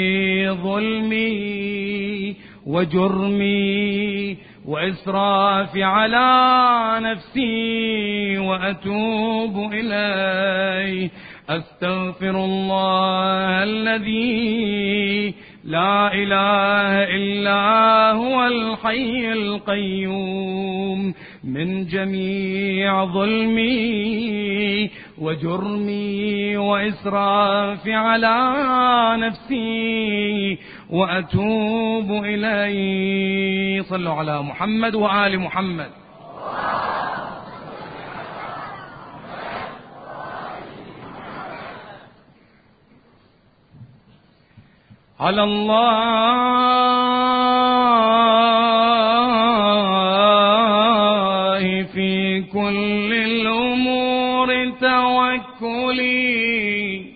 ظلمي وجرمي وإسرافي على نفسي وأتوب إليه. أستغفر الله الذي لا إله إلا هو الحي القيوم من جميع ظلمي وجرمي وإسرافي على نفسي وأتوب إليه. صلوا على محمد وآل محمد. على الله في كل الأمور توكلي،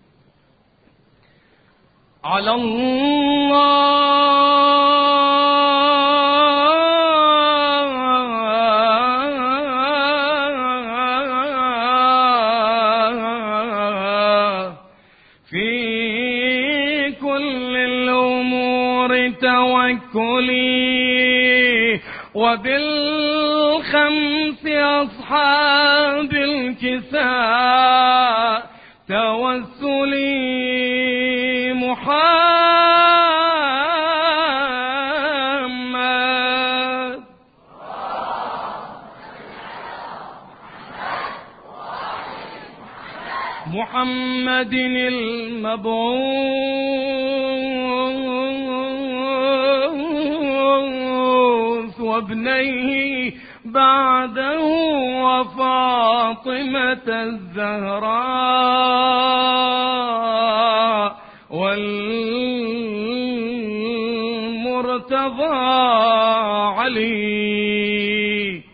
على الله توكلي، وبالخمس أصحاب الكساء توسلي. محمد محمد المبعوث وابنيه بعده وفاطمة الزهراء والمرتضى علي.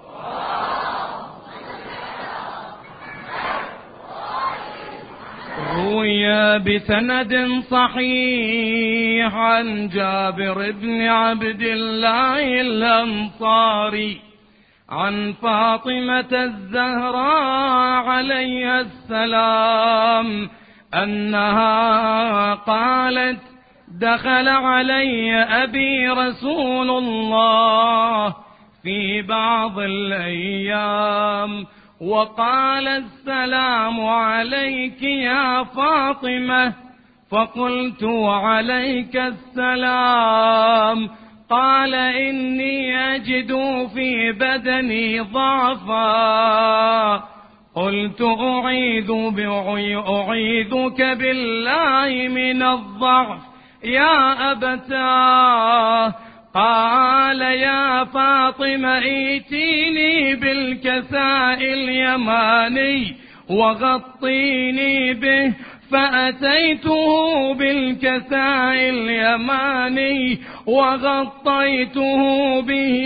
روي بسند صحيح عن جابر بن عبد الله الأنصاري عن فاطمة الزهراء عليها السلام أنها قالت: دخل علي أبي رسول الله في بعض الأيام وقال: السلام عليك يا فاطمة. فقلت: وعليك السلام. قال: إني أجد في بدني ضعفا. قلت: أعيذ أعيذك بالله من الضعف يا أبتاه. قال: يا فاطمة ائتيني بالكساء اليماني وغطيني به فأتيته بالكساء اليماني وغطيته به،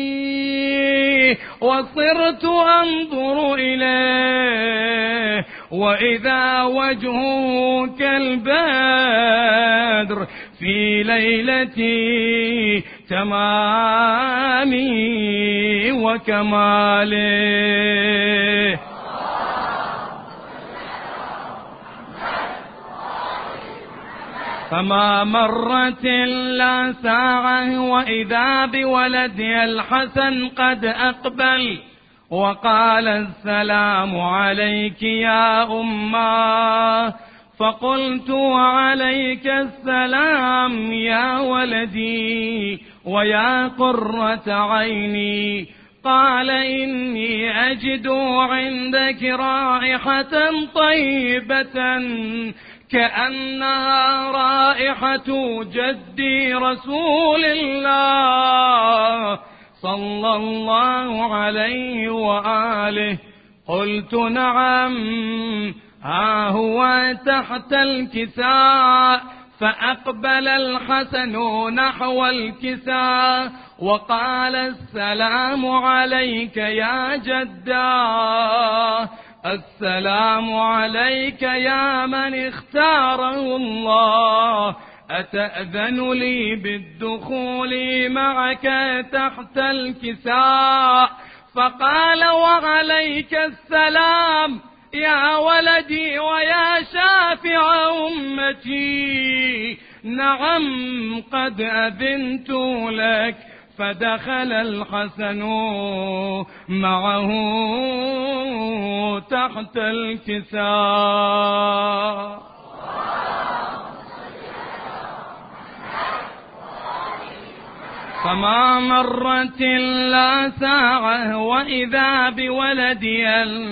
وصرت أنظر إليه وإذا وجهه كالبدر في ليلتي تمامي وكماله. فما مرت إلا ساعة وإذا بولدي الحسن قد أقبل وقال السلام عليك يا أماه. فقلت وعليك السلام يا ولدي ويا قرة عيني. قال إني أجد عندك رائحة طيبة كأنها رائحة جدي رسول الله صلى الله عليه وآله. قلت نعم، ها هو تحت الكساء. فأقبل الحسن نحو الكساء وقال السلام عليك يا جداه، السلام عليك يا من اختاره الله، أتأذن لي بالدخول معك تحت الكساء؟ فقال وعليك السلام يا ولدي ويا شافع أمتي، نعم قد أذنت لك. فدخل الحسن معه تحت الكساء. فما مرت إلا ساعة وإذا بولدي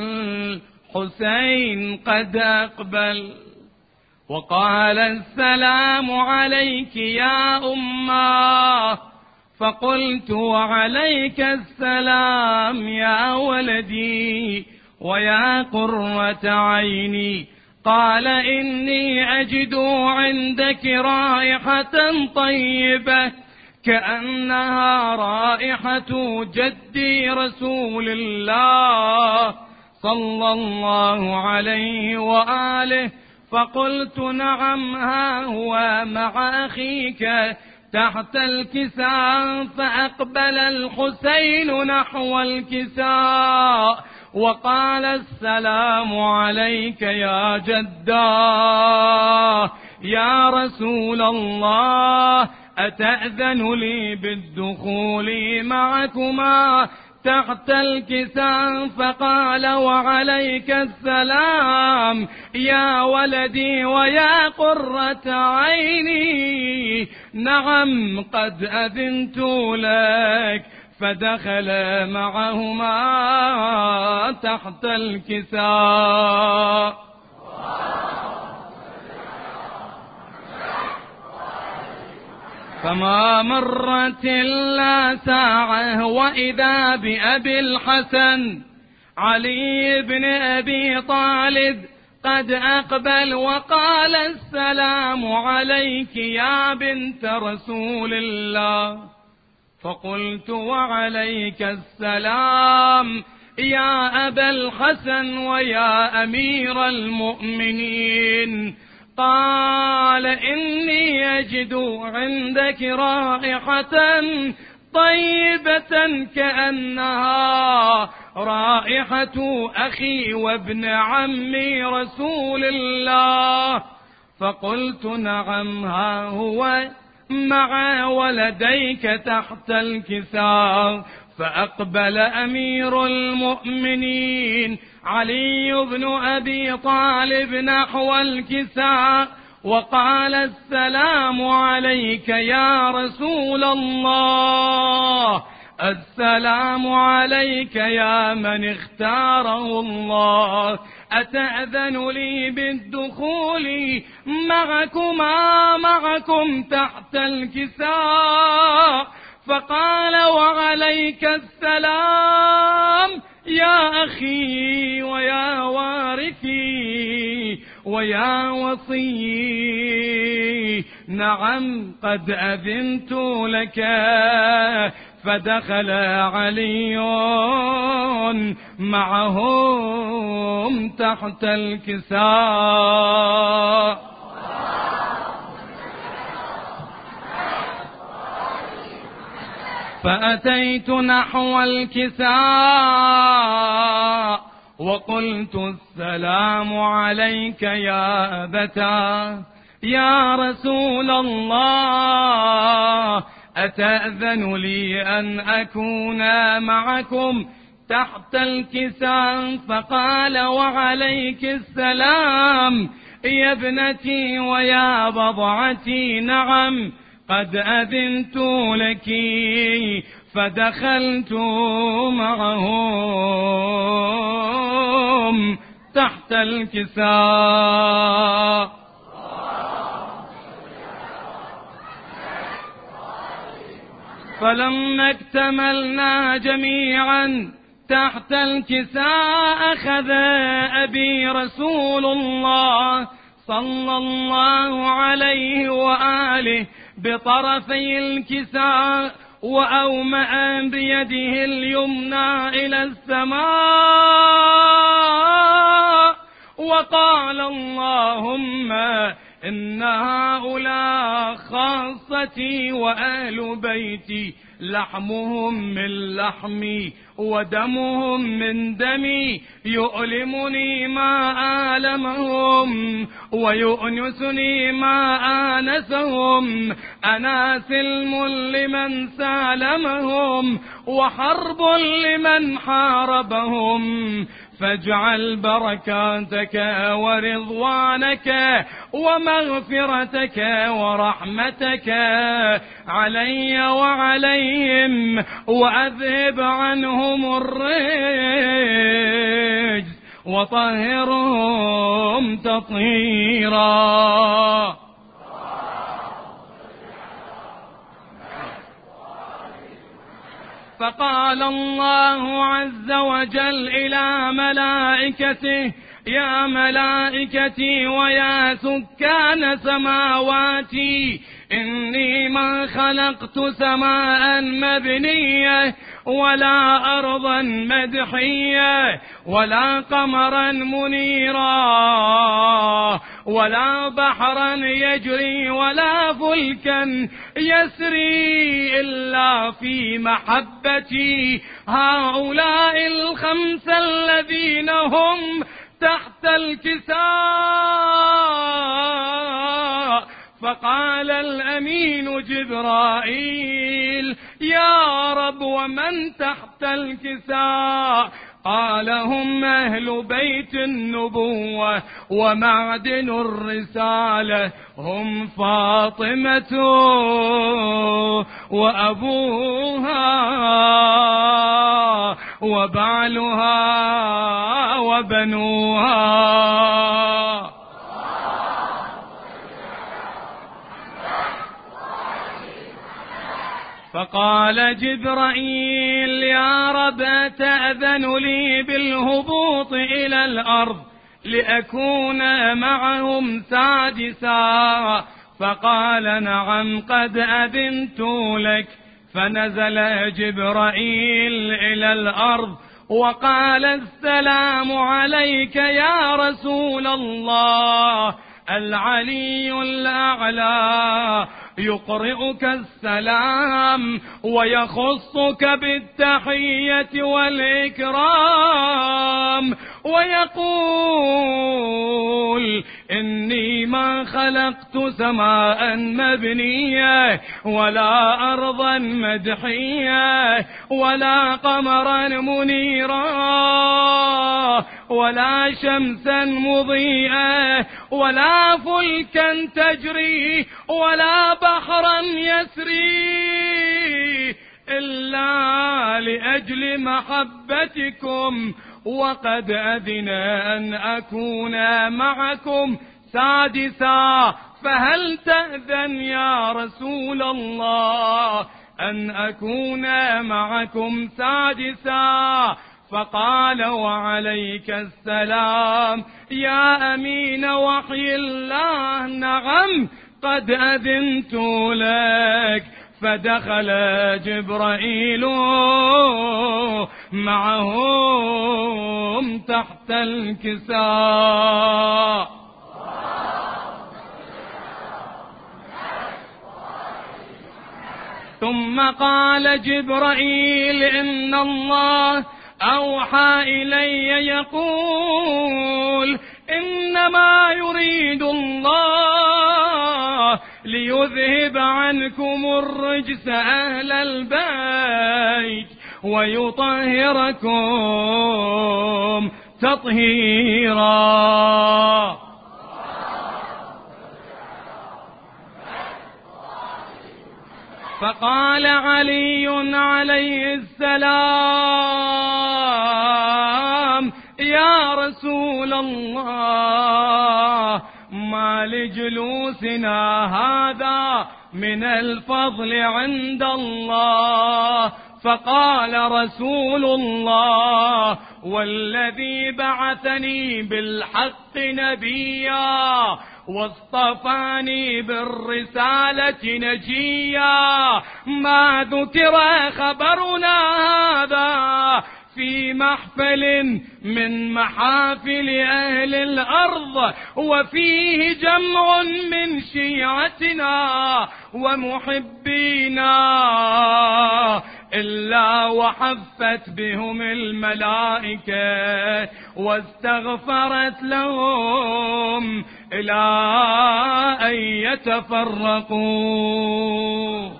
الحسين قد أقبل وقال السلام عليك يا أماه. فقلت وعليك السلام يا ولدي ويا قرة عيني. قال إني أجد عندك رائحة طيبة كأنها رائحة جدي رسول الله صلى الله عليه وآله. فقلت نعم، ها هو مع أخيك تحت الكساء. فأقبل الحسين نحو الكساء وقال السلام عليك يا جداه يا رسول الله، أتأذن لي بالدخول معكما تحت الكساء؟ فقال وعليك السلام يا ولدي ويا قرة عيني، نعم قد أذنت لك. فدخل معهما تحت الكساء. فما مرت إلا ساعة وإذا بأبي الحسن علي بن أبي طالب قد أقبل وقال السلام عليك يا بنت رسول الله. فقلت وعليك السلام يا أبا الحسن ويا أمير المؤمنين. قال إني أجد عندك رائحة طيبة كأنها رائحة أخي وابن عمي رسول الله. فقلت نعم، ها هو مع ولديك تحت الكساء. فأقبل أمير المؤمنين علي بن أبي طالب نحو الكساء وقال السلام عليك يا رسول الله، السلام عليك يا من اختاره الله، أتأذن لي بالدخول معكما معكم تحت الكساء؟ فقال وعليك السلام يا أخي ويا وارثي ويا وصي نعم قد أذنت لك. فدخل علي معهم تحت الكساء. فأتيت نحو الكساء وقلت السلام عليك يا أبتا. يا رسول الله أتأذن لي أن أكون معكم تحت الكساء؟ فقال وعليك السلام يا ابنتي ويا بضعتي، نعم قد أذنت لك. فدخلت معهم تحت الكساء. فلما اكتملنا جميعا تحت الكساء أخذ أبي رسول الله صلى الله عليه وآله بطرفي الكساء وأومأ بيده اليمنى إلى السماء وقال اللهم إن هؤلاء خاصتي وأهل بيتي، لحمهم من لحمي ودمهم من دمي، يؤلمني ما آلمهم ويؤنسني ما آنسهم. أنا سلم لمن سالمهم وحرب لمن حاربهم. فاجعل بركاتك ورضوانك ومغفرتك ورحمتك علي وعليهم، وأذهب عنهم الرجس وطهرهم تطهيرا. فقال الله عز وجل إلى ملائكته يا ملائكتي ويا سكان سماواتي، إني ما خلقت سماء مبنية ولا أرضا مدحية ولا قمرا منيرا ولا بحرا يجري ولا فلكا يسري إلا في محبتي هؤلاء الخمسة الذين هم تحت الكساء. فقال الأمين جبرائيل يا رب ومن تحت الكساء؟ قال هم أهل بيت النبوة ومعدن الرسالة، هم فاطمة وأبوها وبعلها وبنوها. فقال جبرائيل يا رب تأذن لي بالهبوط إلى الأرض لأكون معهم سادسا؟ فقال نعم قد أذنت لك. فنزل جبرائيل إلى الأرض وقال السلام عليك يا رسول الله. العلي الأعلى يقرئك السلام ويخصك بالتحية والإكرام ويقول إني ما خلقت سماء مبنية ولا أرضا مدحية ولا قمرا منيرا ولا شمسا مضيئة ولا فلكا تجري ولا بحرا يسري إلا لأجل محبتكم، وقد أذن أن أكون معكم سادسا. فهل تأذن يا رسول الله أن أكون معكم سادسا؟ فقال وعليك السلام يا أمين وحي الله. نعم قد أذنت لك. فدخل جبرائيل معهم تحت الكساء. ثم قال جبرائيل إن الله أوحى إلي يقول إنما يريد الله ليذهب عنكم الرجس أهل البيت ويطهركم تطهيرا. فقال علي عليه السلام يا رسول الله ما لجلوسنا هذا من الفضل عند الله. فقال رسول الله والذي بعثني بالحق نبيا واصطفاني بالرسالة نجيا ما ذكر خبرنا هذا في محفل من محافل أهل الأرض وفيه جمع من شيعتنا ومحبينا إلا وحفت بهم الملائكة واستغفرت لهم إلى أن يتفرقوا.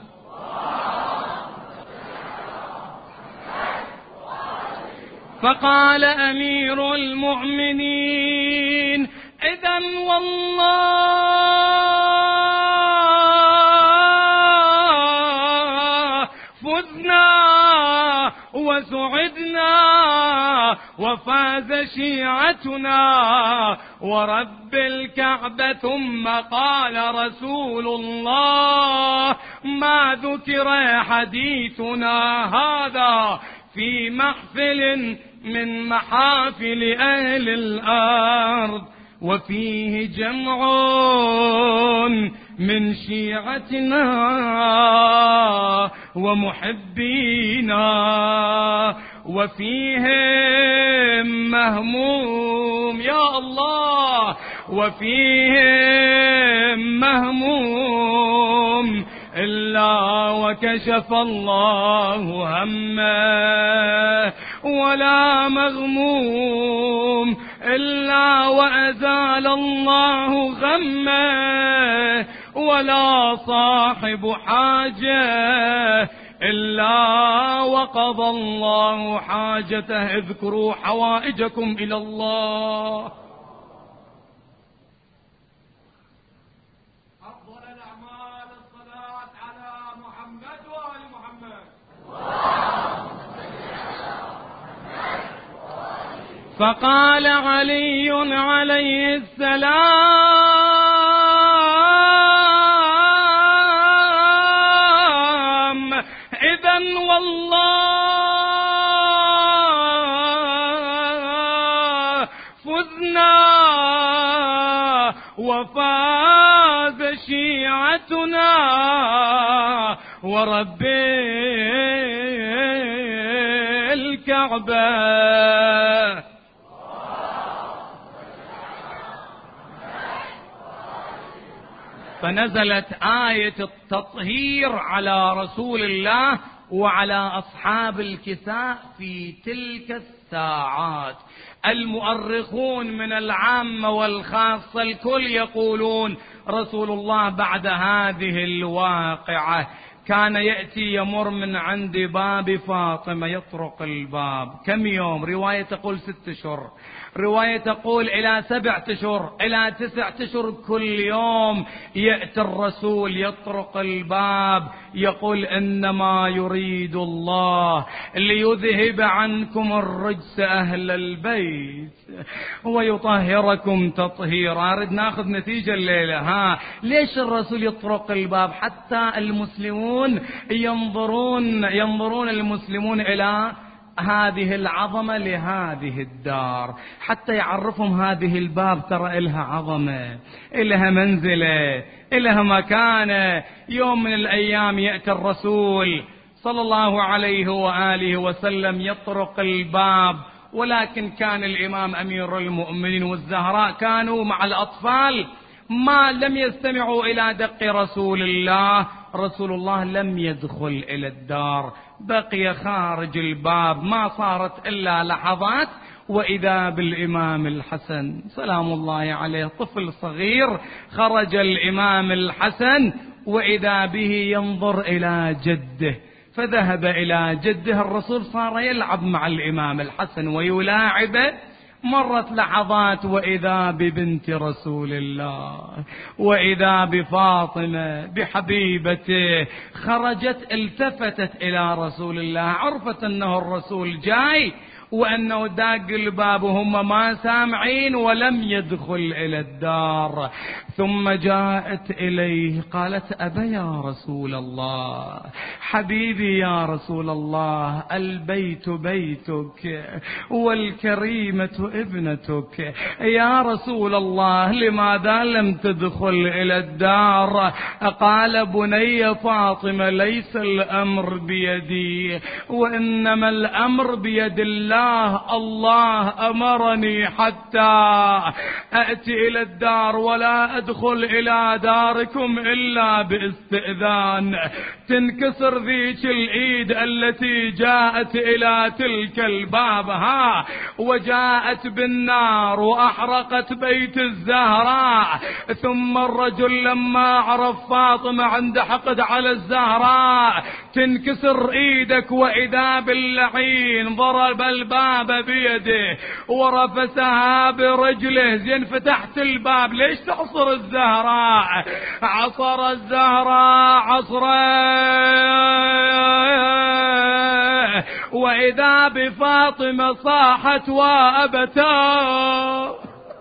فقال أمير المؤمنين إذن والله فزنا وسعدنا وفاز شيعتنا ورب الكعبة. ثم قال رسول الله ما ذكر حديثنا هذا في محفل من محافل أهل الأرض وفيه جمع من شيعتنا ومحبينا وفيهم مهموم يا الله وفيهم مهموم إلا وكشف الله همه ولا مغموم إلا وأزال الله غمه ولا صاحب حاجة إلا وقضى الله حاجته. اذكروا حوائجكم إلى الله. فقال علي عليه السلام إذن والله فزنا وفاز شيعتنا ورب الكعبة. فنزلت آية التطهير على رسول الله وعلى أصحاب الكساء في تلك الساعات. المؤرخون من العامة والخاصة الكل يقولون رسول الله بعد هذه الواقعة كان يأتي يمر من عند باب فاطمة يطرق الباب. كم يوم؟ رواية تقول ست أشهر، رواية تقول إلى سبعة أشهر، إلى تسعة أشهر. كل يوم يأتي الرسول يطرق الباب يقول إنما يريد الله ليذهب عنكم الرجس أهل البيت ويطهركم تطهيرا. أريد ناخذ نتيجة الليلة. ها ليش الرسول يطرق الباب؟ حتى المسلمون ينظرون ينظرون المسلمون إلى هذه العظمة لهذه الدار، حتى يعرفهم هذه الباب ترى إلها عظمة، إلها منزلة، إلها مكانة. يوم من الأيام يأتي الرسول صلى الله عليه وآله وسلم يطرق الباب، ولكن كان الإمام أمير المؤمنين والزهراء كانوا مع الأطفال، ما لم يستمعوا إلى دق رسول الله. رسول الله لم يدخل إلى الدار، بقي خارج الباب، ما صارت إلا لحظات وإذا بالإمام الحسن سلام الله عليه، طفل صغير. خرج الإمام الحسن وإذا به ينظر إلى جده، فذهب إلى جده. الرسول صار يلعب مع الإمام الحسن ويلاعبه. مرت لحظات وإذا ببنت رسول الله، وإذا بفاطمة بحبيبته. خرجت التفتت إلى رسول الله، عرفت أنه الرسول جاي وأنه داق الباب وهم ما سامعين، ولم يدخل إلى الدار. ثم جاءت إليه قالت: أبا يا رسول الله، حبيبي يا رسول الله، البيت بيتك والكريمة ابنتك، يا رسول الله لماذا لم تدخل إلى الدار؟ قال: بني فاطمة، ليس الأمر بيدي وإنما الأمر بيد الله. الله أمرني حتى أأتي إلى الدار ولا أدخل إلى داركم إلا باستئذان. تنكسر ذيك الإيد التي جاءت إلى تلك الباب ها وجاءت بالنار وأحرقت بيت الزهراء. ثم الرجل لما عرف فاطمة عند حقد على الزهراء تنكسر إيدك، وإذا باللعين ضرب الباب بيده ورفسها برجله. زين فتحت الباب، ليش تعصر الزهراء؟ عصر الزهراء عصره وإذا بفاطمة صاحت وأبتاه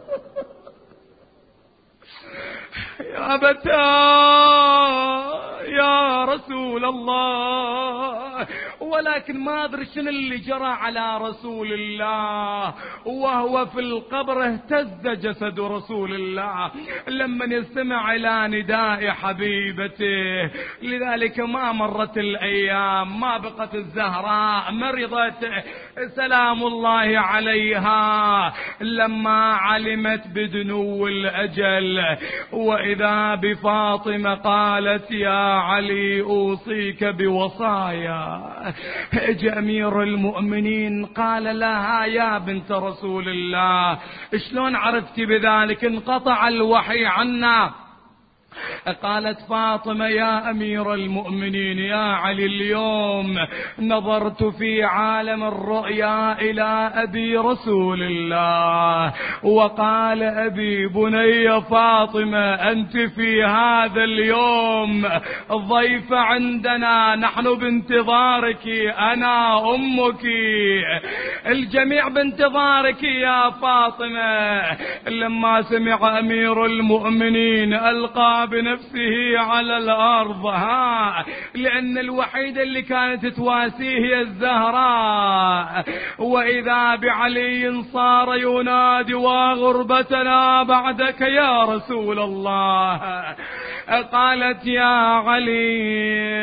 يا أبتاه يا رسول الله. ولكن ما أدري شنو اللي جرى على رسول الله وهو في القبر. اهتز جسد رسول الله لما يستمع إلى نداء حبيبته. لذلك ما مرت الأيام، ما بقت الزهراء مرضت سلام الله عليها لما علمت بدنو الأجل. وإذا بفاطمة قالت: يا علي أوصيك بوصايا. اجى أمير المؤمنين قال لها: يا بنت رسول الله، شلون عرفتي بذلك؟ انقطع الوحي عنا. قالت فاطمة: يا أمير المؤمنين يا علي، اليوم نظرت في عالم الرؤيا إلى أبي رسول الله، وقال أبي: بني فاطمة، أنت في هذا اليوم ضيف عندنا، نحن بانتظارك، أنا أمك، الجميع بانتظارك يا فاطمة. لما سمع أمير المؤمنين ألقى بنفسه على الأرض ها لأن الوحيدة اللي كانت تواسيه هي الزهراء. وإذا بعلي صار ينادي: وغربتنا بعدك يا رسول الله. قالت: يا علي،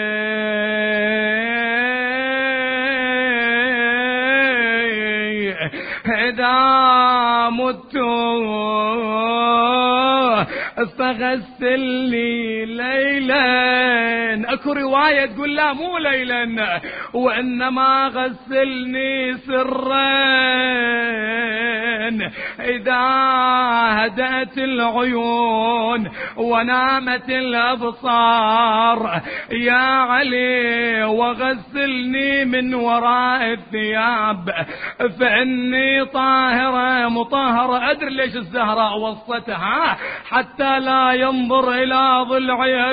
إذا مت فغسلني ليلا. اكو رواية تقول لا مو ليلا وانما غسلني سرا اذا هدأت العيون ونامت الابصار يا علي، وغسلني من وراء الثياب فاني طاهرة مطهرة. ادري ليش الزهراء وصتها حتى لا ينظر الى ضلعها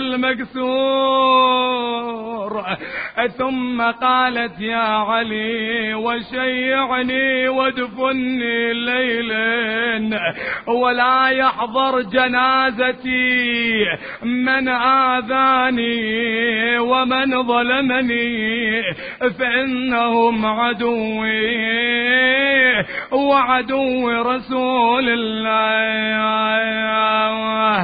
المكسور. ثم قالت: يا علي، وشيعني وادفني ليلا ولا يحضر جنازتي من آذاني ومن ظلمني فإنهم عدوي وعدو رسول الله.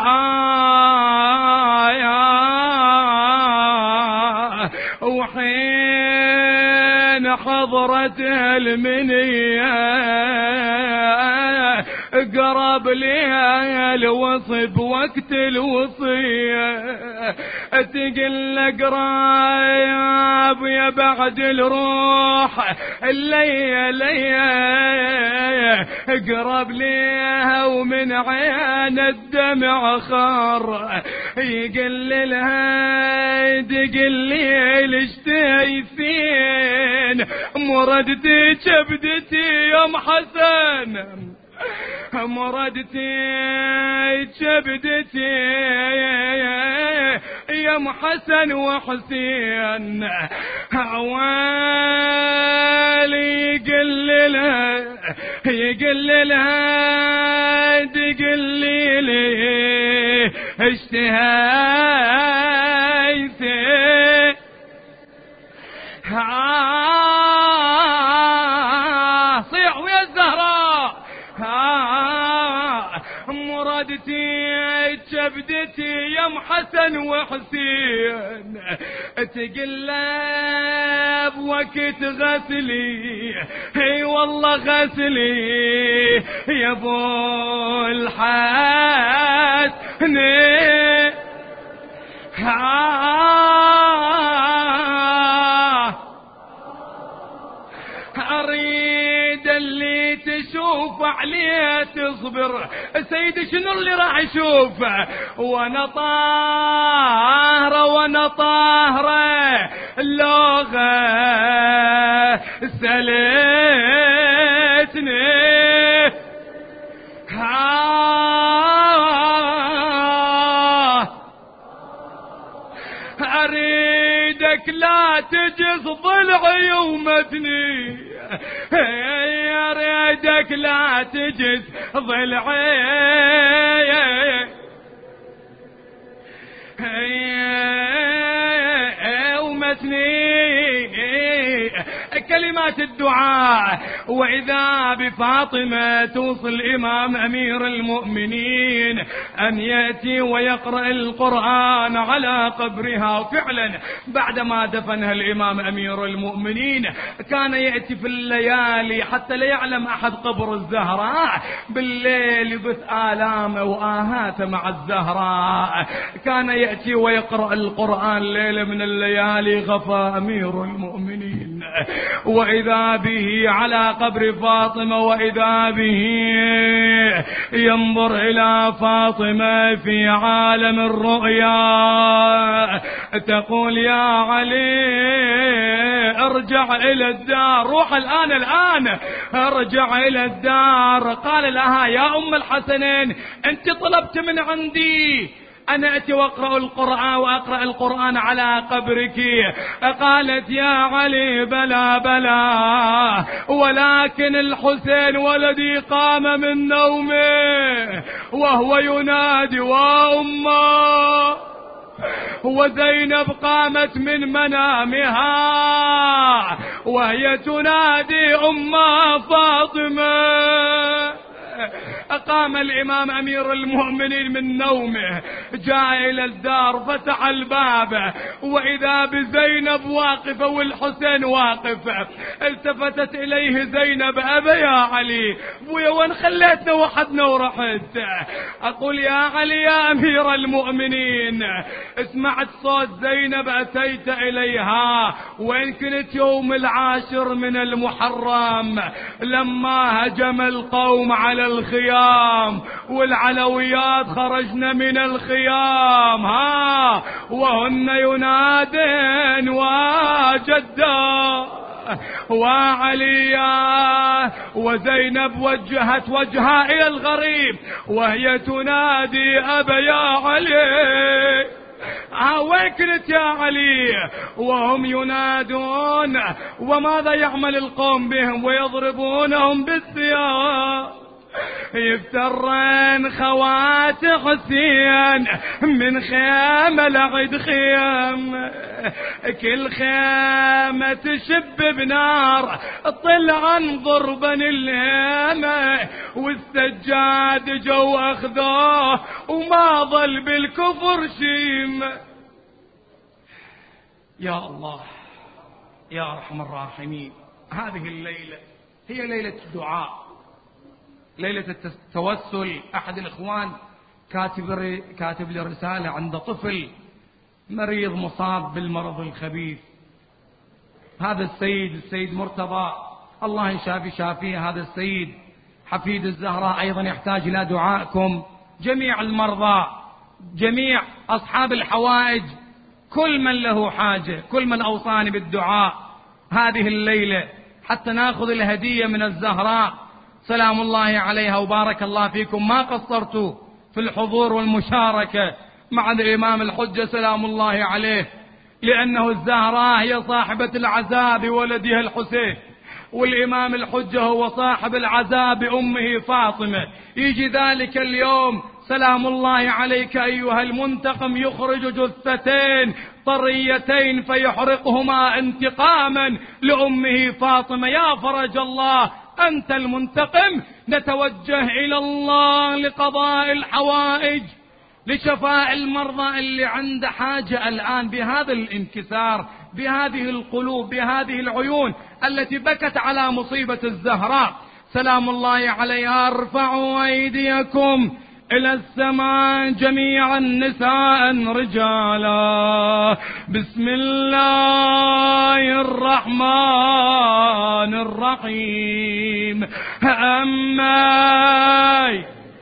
وحين حضرت المنية قرب لي الوصب وقت الوصية تقل قراب يا بعد الروح اللي لي قرب ليها ومن عين الدمع خار يقل لها تقل لي الاشتايفين مردتي كبدتي يا ام حسن مردتي كبدتي يا ام حسن وحسين عوالي يقل لها يقل لها تقل لي اشتهيتي صيح ويا الزهراء مرادتي كبدتي يا ام حسن وحسين تقلب وقت غسلي اي والله غسلي يا ابو الحسن اريد اللي تشوف عليه تصبر سيدي شنو اللي راح يشوفه وانا طاهره وانا طاهره اللغه سلتني اريدك لا تجز ضلعي ومتني يا ريدك لا تجز ضلعي ومتني كلمات الدعاء وإذا بفاطمة توصل الإمام أمير المؤمنين أن يأتي ويقرأ القرآن على قبرها. وفعلا بعدما دفنها الإمام أمير المؤمنين كان يأتي في الليالي حتى لا يعلم أحد قبر الزهراء بالليل يبث آلامه وآهاته مع الزهراء. كان يأتي ويقرأ القرآن ليلة من الليالي غفى أمير المؤمنين وإذا به على قبر فاطمة وإذا به ينظر إلى فاطمة في عالم الرؤيا تقول يا علي ارجع إلى الدار روح الآن الآن ارجع إلى الدار. قال لها يا أم الحسنين أنت طلبت من عندي أنا أتي وأقرأ القرآن وأقرأ القرآن على قبرك. قالت يا علي بلى بلى ولكن الحسين ولدي قام من نومه وهو ينادي وأمه وزينب قامت من منامها وهي تنادي أمها فاطمة. أقام الإمام أمير المؤمنين من نومه جاء إلى الدار فتح الباب وإذا بزينب واقفة والحسين واقفة. التفتت إليه زينب أبا يا علي بويا وين خليتنا وحدنا ورحت. أقول يا علي يا أمير المؤمنين سمعت صوت زينب أتيت إليها وإن كنت يوم العاشر من المحرم لما هجم القوم على الخيام والعلويات خرجنا من الخيام ها وهن ينادين وجدا وعليا وزينب وجهت وجهها إلى الغريب وهي تنادي أبا يا علي آه وين كنت يا علي وهم ينادون وماذا يعمل القوم بهم ويضربونهم بالسياط. يفترن خوات حسين من خيمة لعد خيم، كل خيمة تشب بنار طلع ضربا الهيمة، والسجاد جو اخذوه وما ظل بالكفر شيم. يا الله يا ارحم الراحمين، هذه الليلة هي ليلة الدعاء، ليلة التوسل. أحد الإخوان كاتب كاتب لي رسالة عند طفل مريض مصاب بالمرض الخبيث، هذا السيد السيد مرتضى الله يشافي شافيه، هذا السيد حفيد الزهراء أيضا يحتاج إلى دعائكم، جميع المرضى، جميع أصحاب الحوائج، كل من له حاجة، كل من أوصاني بالدعاء هذه الليلة حتى ناخذ الهدية من الزهراء سلام الله عليها. وبارك الله فيكم، ما قصرتوا في الحضور والمشاركة مع الإمام الحجة سلام الله عليه، لأنه الزهراء هي صاحبة العزاء بولدها الحسين، والإمام الحجة هو صاحب العزاء بأمه فاطمة. يجي ذلك اليوم سلام الله عليك أيها المنتقم يخرج جثتين طريتين فيحرقهما انتقاما لأمه فاطمة. يا فرج الله أنت المنتقم، نتوجه إلى الله لقضاء الحوائج، لشفاء المرضى اللي عند حاجة الآن بهذا الانكسار، بهذه القلوب، بهذه العيون التي بكت على مصيبة الزهراء سلام الله عليها. ارفعوا أيديكم إلى السماء جميعا نساء رجالا، بسم الله الرحمن الرحيم. أما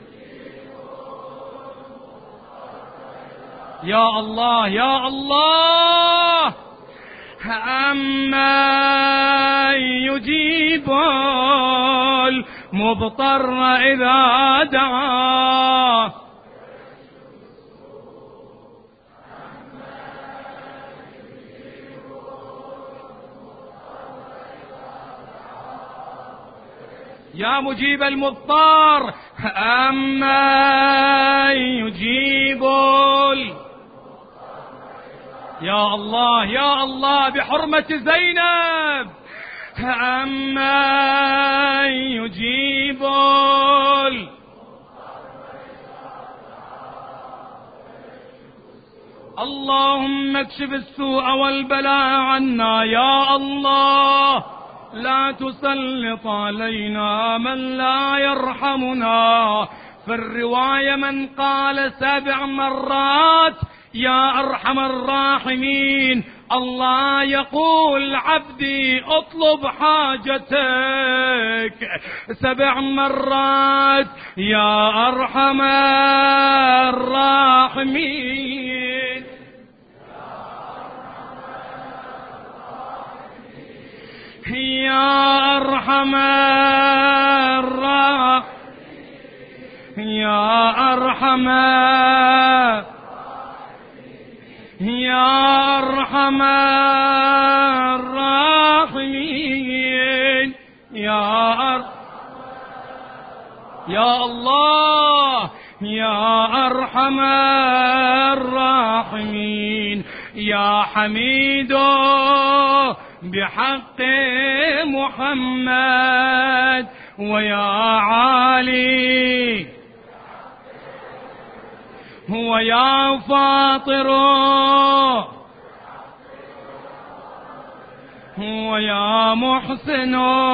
يا الله يا الله، أما يجيب المضطر إذا دعاه، يا مجيب المضطر، أما يجيب يا الله يا الله بحرمة زينب، أما يجيب اللهم اكشف السوء والبلاء عنا يا الله، لا تسلط علينا من لا يرحمنا. في الرواية من قال سبع مرات يا أرحم الراحمين، الله يقول عبدي اطلب حاجتك سبع مرات يا أرحم الراحمين. يا أرحم الراحمين، يا أرحم يا أرحم الراحمين، يا أرحم يا الله يا أرحم الراحمين. يا حميد بحق محمد، ويا عالي ويا فاطر ويا محسن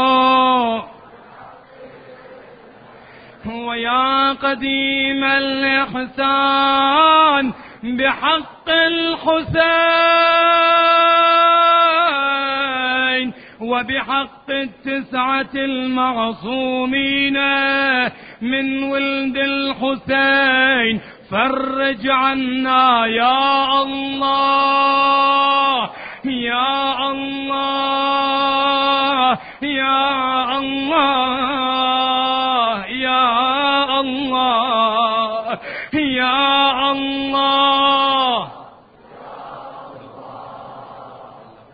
ويا قديم الإحسان بحق الحسين وبحق التسعة المعصومين من ولد الحسين، فرج عنا يا الله يا الله يا الله يا الله يا الله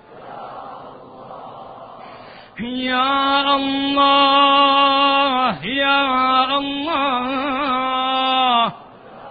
يا الله يا الله.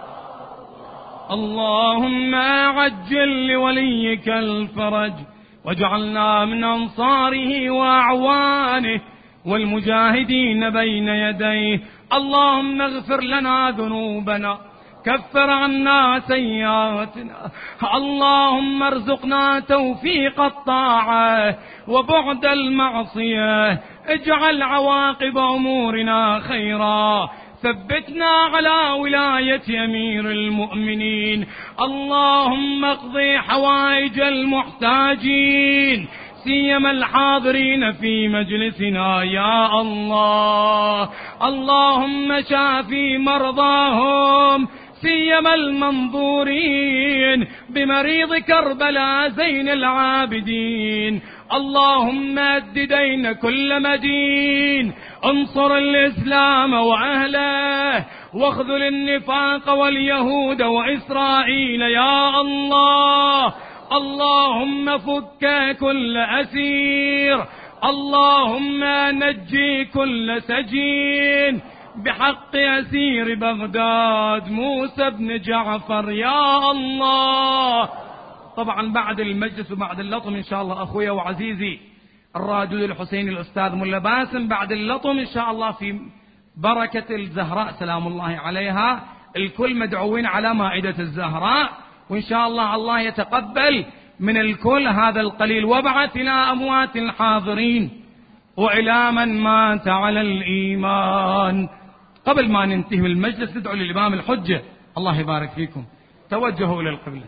اللهم عجل لوليك الفرج واجعلنا من أنصاره وأعوانه والمجاهدين بين يديه. اللهم اغفر لنا ذنوبنا، كفر عنا سيئاتنا. اللهم ارزقنا توفيق الطاعة وبعد المعصية. اجعل عواقب أمورنا خيرا. ثبتنا على ولاية أمير المؤمنين. اللهم اقضي حوائج المحتاجين سيما الحاضرين في مجلسنا يا الله. اللهم شافي مرضاهم سيما المنظورين بمريض كربلاء زين العابدين. اللهم اد دين كل مدين. انصر الإسلام وأهله واخذل النفاق واليهود وإسرائيل يا الله. اللهم فك كل أسير. اللهم نجي كل سجين بحق أسير بغداد موسى بن جعفر يا الله. طبعا بعد المجلس وبعد اللطم إن شاء الله أخويا وعزيزي الراجل الحسيني الأستاذ ملا باسم، بعد اللطم إن شاء الله في بركة الزهراء سلام الله عليها الكل مدعوين على مائدة الزهراء، وإن شاء الله الله يتقبل من الكل هذا القليل. وابعث إلى أموات الحاضرين وإلى من مات على الإيمان. قبل ما ننتهي من المجلس ندعو للإمام الحجة. الله يبارك فيكم. توجهوا إلى القبلة.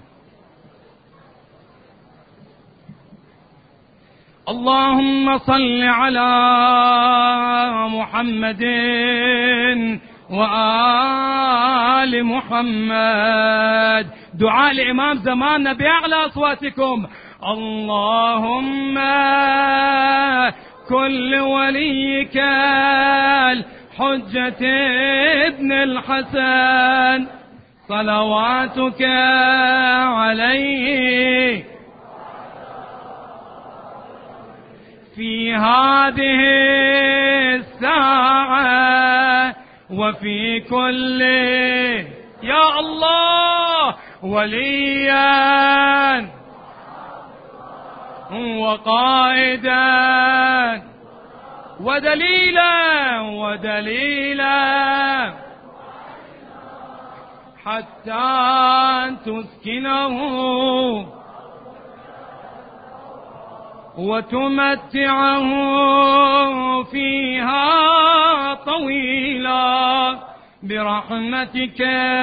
اللهم صل على محمد وآل محمد. دعاء لإمام زماننا بأعلى أصواتكم. اللهم كل وليك الحجة ابن الحسن صلواتك عليه في هذه الساعة وفي كل يا الله وليا وقائدا ودليلا ودليلا حتى تسكنه وتمتعه فيها طويلا برحمتك.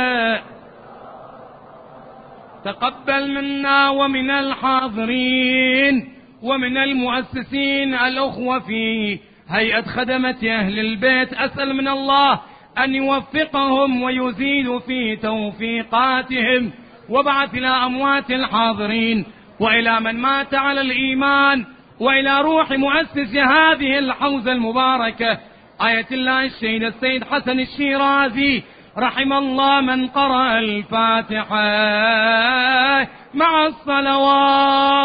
تقبل منا ومن الحاضرين ومن المؤسسين الأخوة في هيئة خدمة أهل البيت. أسأل من الله أن يوفقهم ويزيد في توفيقاتهم. وبعث إلى أموات الحاضرين وإلى من مات على الإيمان وإلى روح مؤسس هذه الحوزة المباركة آية الله الشهيد السيد حسن الشيرازي رحم الله من قرأ الفاتحة مع الصلوات.